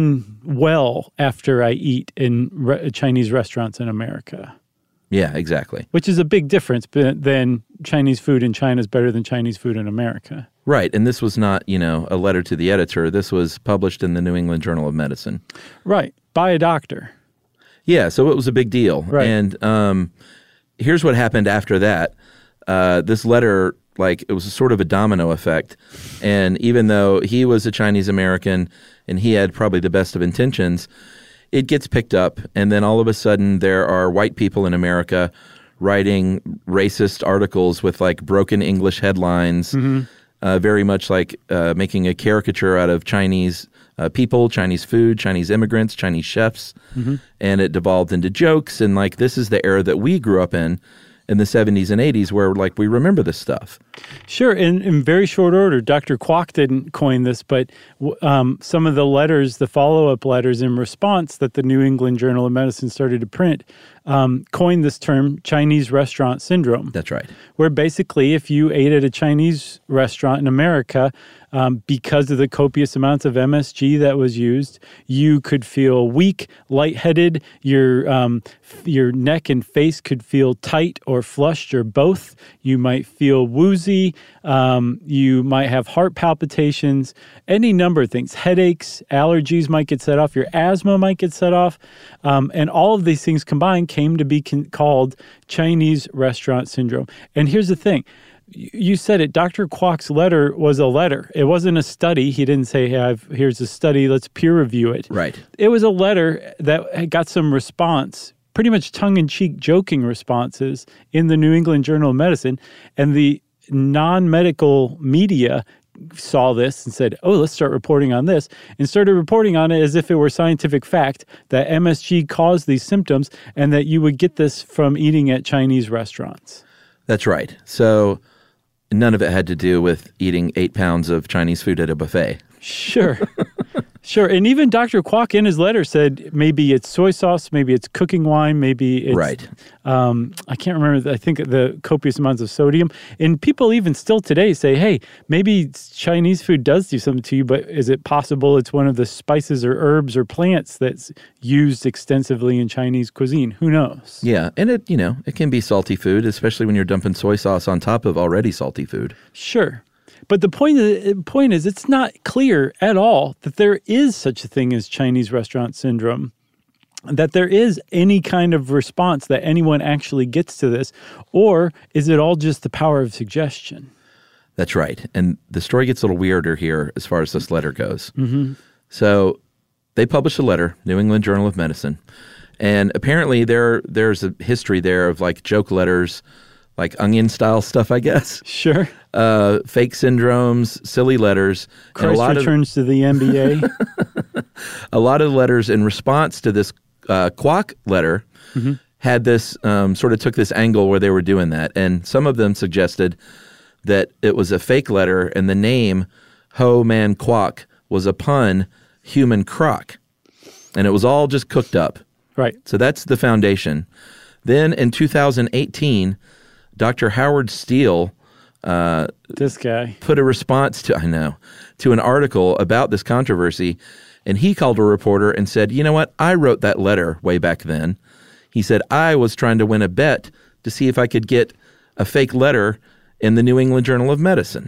unwell after I eat in re- Chinese restaurants in America. Yeah, exactly. Which is a big difference than Chinese food in China is better than Chinese food in America. Right. And this was not, you know, a letter to the editor. This was published in the New England Journal of Medicine. Right. By a doctor. Yeah. So it was a big deal. Right. And um, here's what happened after that. Uh, this letter, like, it was a sort of a domino effect. And even though he was a Chinese American and he had probably the best of intentions, it gets picked up. And then all of a sudden there are white people in America writing racist articles with like broken English headlines, mm-hmm. uh, very much like uh, making a caricature out of Chinese uh, people, Chinese food, Chinese immigrants, Chinese chefs. Mm-hmm. And it devolved into jokes. And like, this is the era that we grew up in. In the seventies and eighties where, like, we remember this stuff. Sure. In, in very short order, Doctor Kwok didn't coin this, but um, some of the letters, the follow-up letters in response that the New England Journal of Medicine started to print um, coined this term Chinese restaurant syndrome. That's right. Where basically if you ate at a Chinese restaurant in America, Um, because of the copious amounts of M S G that was used, you could feel weak, lightheaded. Your um, f- your neck and face could feel tight or flushed or both. You might feel woozy. Um, you might have heart palpitations, any number of things. Headaches, allergies might get set off. Your asthma might get set off. Um, and all of these things combined came to be con- called Chinese restaurant syndrome. And here's the thing. You said it. Doctor Kwok's letter was a letter. It wasn't a study. He didn't say, hey, I've, here's a study. Let's peer review it. Right. It was a letter that got some response, pretty much tongue-in-cheek joking responses in the New England Journal of Medicine. And the non-medical media saw this and said, oh, let's start reporting on this, and started reporting on it as if it were scientific fact that M S G caused these symptoms and that you would get this from eating at Chinese restaurants. That's right. So none of it had to do with eating eight pounds of Chinese food at a buffet. Sure. Sure. And even Doctor Kwok in his letter said maybe it's soy sauce, maybe it's cooking wine, maybe it's, right. um, I can't remember, I think the copious amounts of sodium. And people even still today say, hey, maybe Chinese food does do something to you, but is it possible it's one of the spices or herbs or plants that's used extensively in Chinese cuisine? Who knows? Yeah. And it, you know, it can be salty food, especially when you're dumping soy sauce on top of already salty food. Sure. But the point the point is, it's not clear at all that there is such a thing as Chinese restaurant syndrome, that there is any kind of response that anyone actually gets to this, or is it all just the power of suggestion? That's right. And the story gets a little weirder here as far as this letter goes. Mm-hmm. So they published a letter, New England Journal of Medicine, and apparently there there's a history there of like joke letters, like onion-style stuff, I guess. Sure. Uh, fake syndromes, silly letters. Christ and a lot returns of, to the N B A. a lot of letters in response to this uh, Kwok letter mm-hmm. had this um, sort of took this angle where they were doing that. And some of them suggested that it was a fake letter and the name Ho Man Kwok was a pun, human croc. And it was all just cooked up. Right. So that's the foundation. Then in two thousand eighteen, Doctor Howard Steele uh, this guy put a response to, I know, to an article about this controversy. And he called a reporter and said, you know what? I wrote that letter way back then. He said, I was trying to win a bet to see if I could get a fake letter in the New England Journal of Medicine.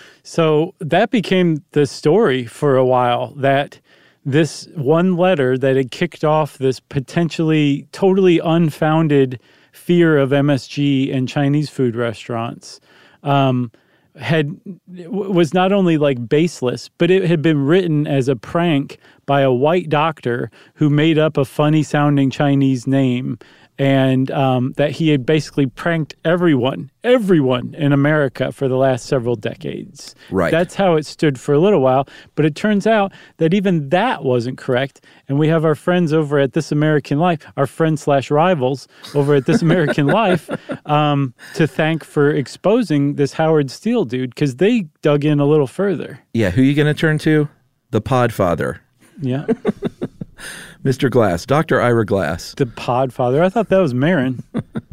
So that became the story for a while, that this one letter that had kicked off this potentially totally unfounded fear of M S G and Chinese food restaurants um, had was not only like baseless, but it had been written as a prank by a white doctor who made up a funny sounding Chinese name, and um, that he had basically pranked everyone, everyone in America for the last several decades. Right. That's how it stood for a little while. But it turns out that even that wasn't correct. And we have our friends over at This American Life, our friends slash rivals over at This American Life, um, to thank for exposing this Howard Steele dude, because they dug in a little further. Yeah, who are you going to turn to? The Podfather. Yeah. Mister Glass, Doctor Ira Glass. The Podfather. I thought that was Marin.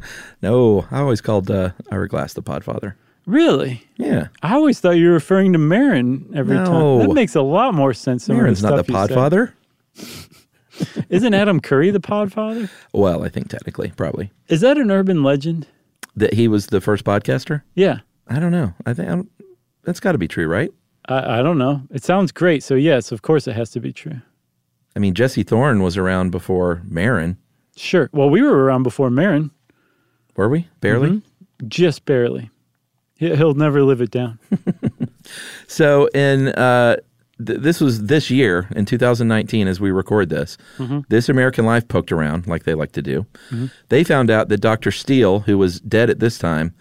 No, I always called uh, Ira Glass the Podfather. Really? Yeah. I always thought you were referring to Marin every No. time. That makes a lot more sense than Marin's the not the stuff you Podfather. said. Isn't Adam Curry the Podfather? Well, I think technically, probably. Is that an urban legend? That he was the first podcaster? Yeah. I don't know. I think I don't, that's got to be true, right? I, I don't know. It sounds great. So, yes, of course it has to be true. I mean, Jesse Thorne was around before Marin. Sure. Well, we were around before Marin. Were we? Barely? Mm-hmm. Just barely. He- He'll never live it down. So in uh, th- this was this year, in two thousand nineteen, as we record this, Mm-hmm. This American Life poked around, like they like to do. Mm-hmm. They found out that Doctor Steele, who was dead at this time,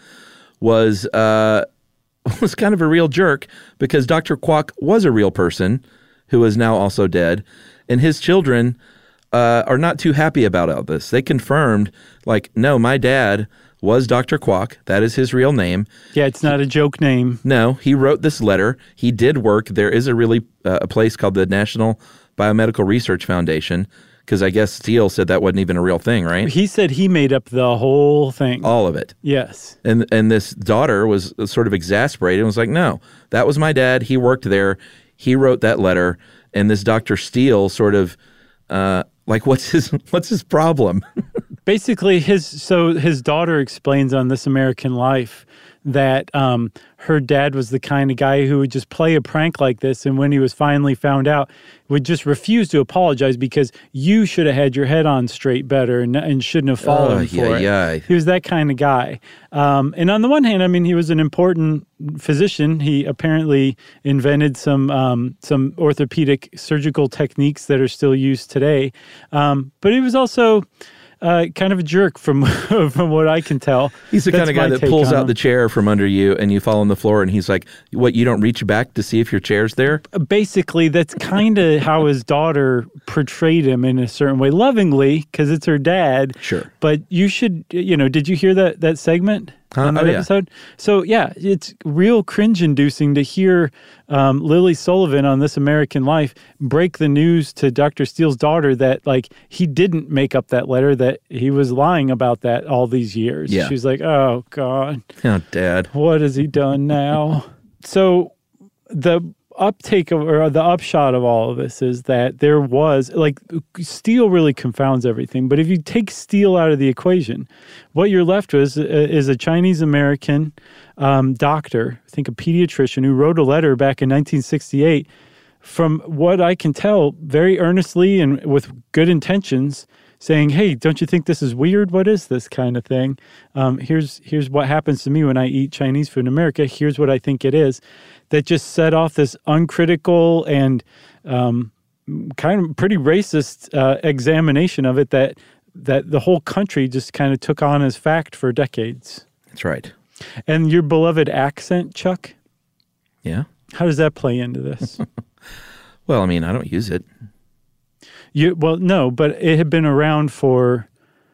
was uh, was kind of a real jerk, because Doctor Kwok was a real person who is now also dead, and his children uh, are not too happy about all this. They confirmed, like, no, my dad was Doctor Kwok. That is his real name. Yeah, it's not a joke name. No, he wrote this letter. He did work. There is a really uh, a place called the National Biomedical Research Foundation, because I guess Steele said that wasn't even a real thing, right? He said he made up the whole thing. All of it. Yes. And and this daughter was sort of exasperated and was like, no, that was my dad. He worked there. He wrote that letter. And this Doctor Steele sort of, uh, like, what's his what's his problem? Basically, his so his daughter explains on This American Life that um, her dad was the kind of guy who would just play a prank like this, and when he was finally found out, would just refuse to apologize because you should have had your head on straight better and, and shouldn't have fallen Oh, for yeah, it. yeah. He was that kind of guy. Um, and on the one hand, I mean, he was an important physician. He apparently invented some um, some orthopedic surgical techniques that are still used today. Um, but he was also Uh, kind of a jerk from from what I can tell. He's the That's kind of guy my that take pulls on out him. the chair from under you and you fall on the floor and he's like, what, you don't reach back to see if your chair's there? Basically, that's kind of how his daughter portrayed him in a certain way, lovingly, because it's her dad. Sure. But you should, you know, did you hear that that segment Huh? on that Oh, yeah. episode? So, yeah, it's real cringe-inducing to hear um, Lily Sullivan on This American Life break the news to Doctor Steele's daughter that, like, he didn't make up that letter, that he was lying about that all these years. Yeah. She's like, oh, God. Oh, Dad. What has he done now? So the uptake of, or the upshot of all of this is that there was, like, Steele really confounds everything. But if you take Steele out of the equation, what you're left with is, is a Chinese American um, doctor, I think a pediatrician, who wrote a letter back in nineteen sixty-eight, from what I can tell, very earnestly and with good intentions, saying, hey, don't you think this is weird? What is this kind of thing? Um, here's here's what happens to me when I eat Chinese food in America. Here's what I think it is. That just set off this uncritical and um, kind of pretty racist uh, examination of it that that the whole country just kind of took on as fact for decades. That's right. And your beloved accent, Chuck, Yeah. how does that play into this? Well, I mean, I don't use it. You well, no, but it had been around for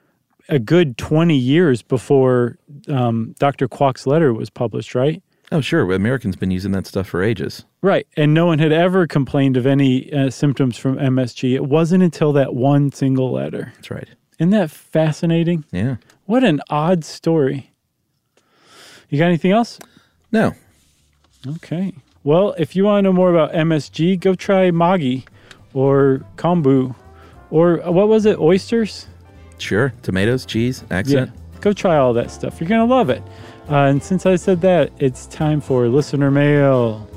a good twenty years before um, Doctor Kwok's letter was published, right? Oh, sure. Americans been using that stuff for ages. Right. And no one had ever complained of any uh, symptoms from M S G. It wasn't until that one single letter. That's right. Isn't that fascinating? Yeah. What an odd story. You got anything else? No. Okay. Well, if you want to know more about M S G, go try Maggi or kombu or uh, what was it? Oysters? Sure. Tomatoes, cheese, accent. Yeah. Go try all that stuff. You're going to love it. Uh, and since I said that, it's time for listener mail.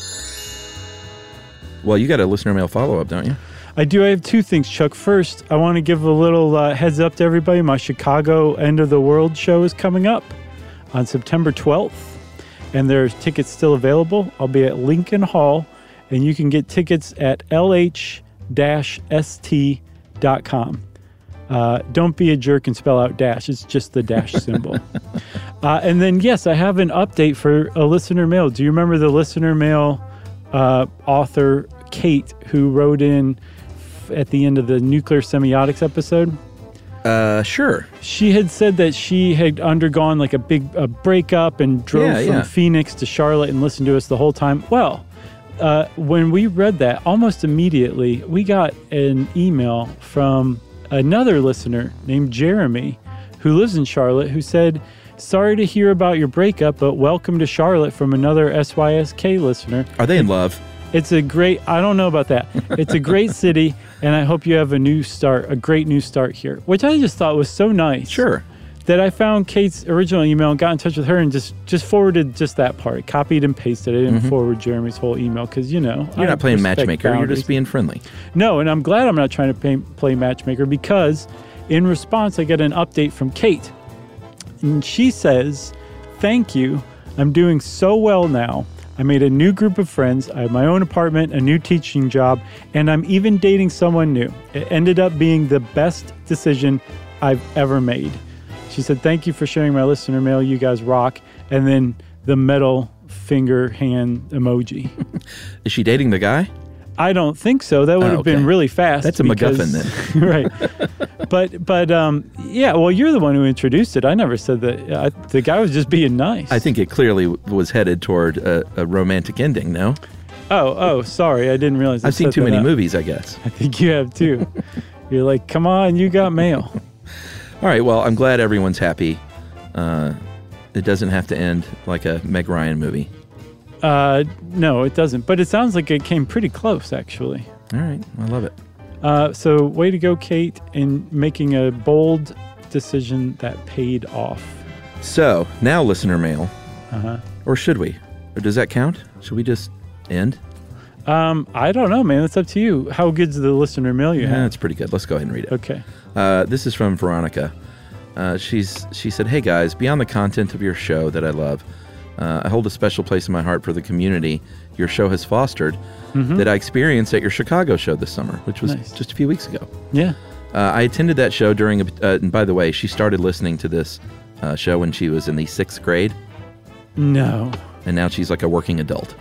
Well, you got a listener mail follow-up, don't you? I do. I have two things, Chuck. First, I want to give a little uh, heads up to everybody. My Chicago End of the World show is coming up on September twelfth, and there's tickets still available. I'll be at Lincoln Hall, and you can get tickets at L H S T dot com. Uh, don't be a jerk and spell out dash. It's just the dash symbol. Uh, and then, yes, I have an update for a listener mail. Do you remember the listener mail uh, author, Kate, who wrote in f- at the end of the nuclear semiotics episode? Uh, sure. She had said that she had undergone like a big a breakup and drove Yeah, from yeah. Phoenix to Charlotte and listened to us the whole time. Well, uh, when we read that, almost immediately, we got an email from another listener named Jeremy, who lives in Charlotte, who said, sorry to hear about your breakup, but welcome to Charlotte from another S Y S K listener. Are they in love? It's a great, I don't know about that. It's a great city, and I hope you have a new start, a great new start here, which I just thought was so nice. Sure. That I found Kate's original email and got in touch with her and just, just forwarded just that part. Copied and pasted. I didn't Mm-hmm. forward Jeremy's whole email because, you know. You're I not playing respect matchmaker. You're boundaries. just being friendly. No, and I'm glad I'm not trying to pay, play matchmaker because in response, I get an update from Kate. And she says, thank you. I'm doing so well now. I made a new group of friends. I have my own apartment, a new teaching job, and I'm even dating someone new. It ended up being the best decision I've ever made. She said, thank you for sharing my listener mail. You guys rock. And then the metal finger hand emoji. Is she dating the guy? I don't think so. That would Oh, have okay. been really fast. That's a because- MacGuffin then. Right. But, but um, yeah, well, you're the one who introduced it. I never said that. I, the guy was just being nice. I think it clearly was headed toward a, a romantic ending, no? Oh, oh, sorry. I didn't realize. I I've seen set too that many up. movies, I guess. I think you have too. You're like, come on, you got mail. All right, well, I'm glad everyone's happy. Uh, it doesn't have to end like a Meg Ryan movie. Uh, no, it doesn't. But it sounds like it came pretty close, actually. All right, I love it. Uh, so way to go, Kate, in making a bold decision that paid off. So, now listener mail. Uh-huh. Or should we? Or does that count? Should we just end? Um, I don't know, man. It's up to you. How good's the listener mail you Yeah, have? that's pretty good. Let's go ahead and read it. Okay. Uh, this is from Veronica. Uh, she's she said, "Hey guys, beyond the content of your show that I love, uh, I hold a special place in my heart for the community your show has fostered Mm-hmm. that I experienced at your Chicago show this summer, which was Nice. just a few weeks ago. Yeah. Uh, I attended that show during a. Uh, and by the way, she started listening to this uh, show when she was in the sixth grade, No. and now she's like a working adult.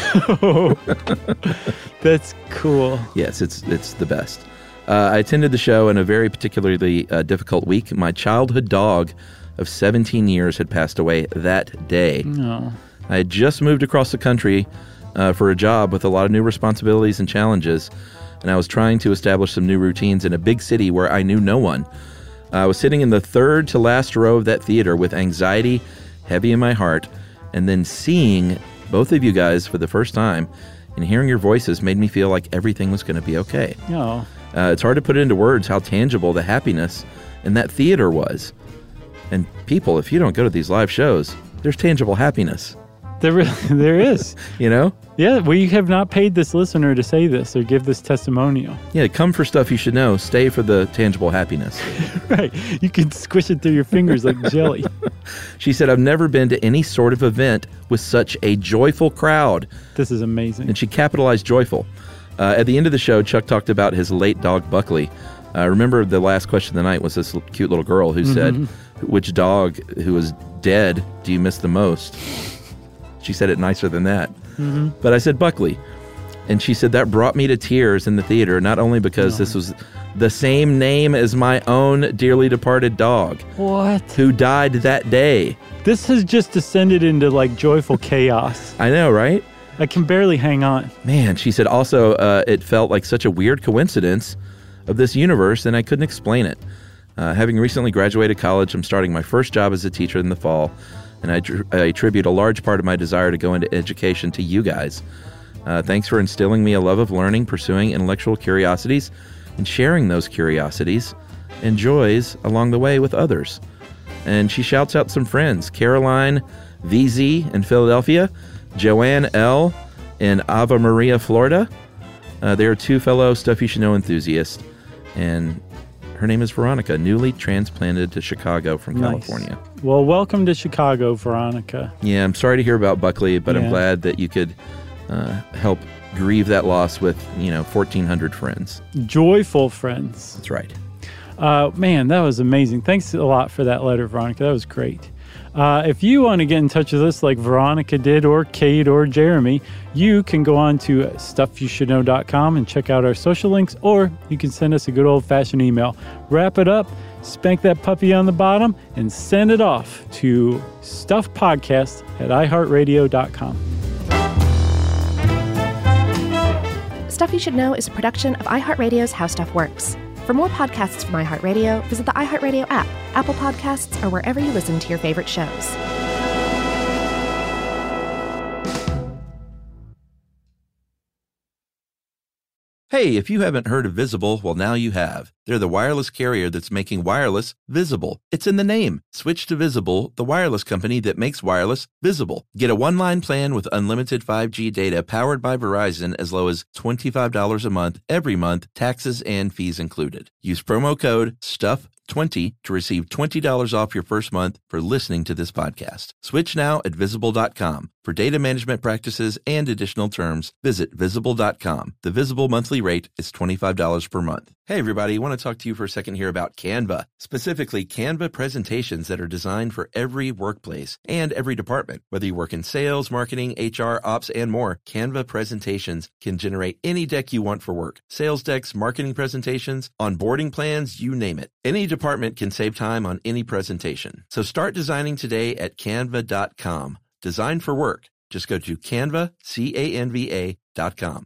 That's cool. Yes, it's it's the best. Uh, I attended the show in a very particularly uh, difficult week. My childhood dog of seventeen years had passed away that day. No. I had just moved across the country uh, for a job with a lot of new responsibilities and challenges, and I was trying to establish some new routines in a big city where I knew no one. I was sitting in the third to last row of that theater with anxiety heavy in my heart, and then seeing both of you guys for the first time and hearing your voices made me feel like everything was going to be okay. No. Uh, it's hard to put it into words how tangible the happiness in that theater was. And people, if you don't go to these live shows, there's tangible happiness, There, really, there is. you know? Yeah, we have not paid this listener to say this or give this testimonial. Yeah, come for stuff you should know. Stay for the tangible happiness. Right. You can squish it through your fingers like jelly. She said, I've never been to any sort of event with such a joyful crowd. This is amazing. And she capitalized joyful. Uh, at the end of the show, Chuck talked about his late dog, Buckley. Uh, remember the last question of the night was this cute little girl who said, which dog who is dead do you miss the most? She said it nicer than that. Mm-hmm. But I said, Buckley. And she said that brought me to tears in the theater, not only because No. this was the same name as my own dearly departed dog. What? Who died that day. This has just descended into like joyful chaos. I know, right? I can barely hang on. Man, she said also uh, it felt like such a weird coincidence of this universe, and I couldn't explain it. Uh, having recently graduated college, I'm starting my first job as a teacher in the fall, and I, tr- I attribute a large part of my desire to go into education to you guys. Uh, thanks for instilling me a love of learning, pursuing intellectual curiosities, and sharing those curiosities and joys along the way with others. And she shouts out some friends, Caroline V Z in Philadelphia, Joanne L. in Ave Maria, Florida. Uh, they are two fellow Stuff You Should Know enthusiasts, and her name is Veronica, newly transplanted to Chicago from Nice. California. Well, welcome to Chicago, Veronica. Yeah, I'm sorry to hear about Buckley, but I'm Yeah. glad that you could uh, help grieve that loss with, you know, fourteen hundred friends. Joyful friends. That's right. Uh, man, that was amazing. Thanks a lot for that letter, Veronica. That was great. Uh, if you want to get in touch with us like Veronica did, or Kate, or Jeremy, you can go on to stuff you should know dot com and check out our social links, or you can send us a good old-fashioned email. Wrap it up, spank that puppy on the bottom, and send it off to stuffpodcast at i heart radio dot com. Stuff You Should Know is a production of iHeartRadio's How Stuff Works. For more podcasts from iHeartRadio, visit the iHeartRadio app, Apple Podcasts, or wherever you listen to your favorite shows. Hey, if you haven't heard of Visible, well, now you have. They're the wireless carrier that's making wireless visible. It's in the name. Switch to Visible, the wireless company that makes wireless visible. Get a one-line plan with unlimited five G data powered by Verizon as low as twenty-five dollars a month, every month, taxes and fees included. Use promo code stuff twenty to receive twenty dollars off your first month for listening to this podcast. Switch now at visible dot com. For data management practices and additional terms, visit visible dot com. The Visible monthly rate is twenty-five dollars per month. Hey everybody, I want to talk to you for a second here about Canva, specifically Canva presentations that are designed for every workplace and every department. Whether you work in sales, marketing, H R, ops, and more, Canva presentations can generate any deck you want for work. Sales decks, marketing presentations, onboarding plans, you name it. Any department can save time on any presentation. So start designing today at canva dot com. Design for work. Just go to canva, C A N V A dot com.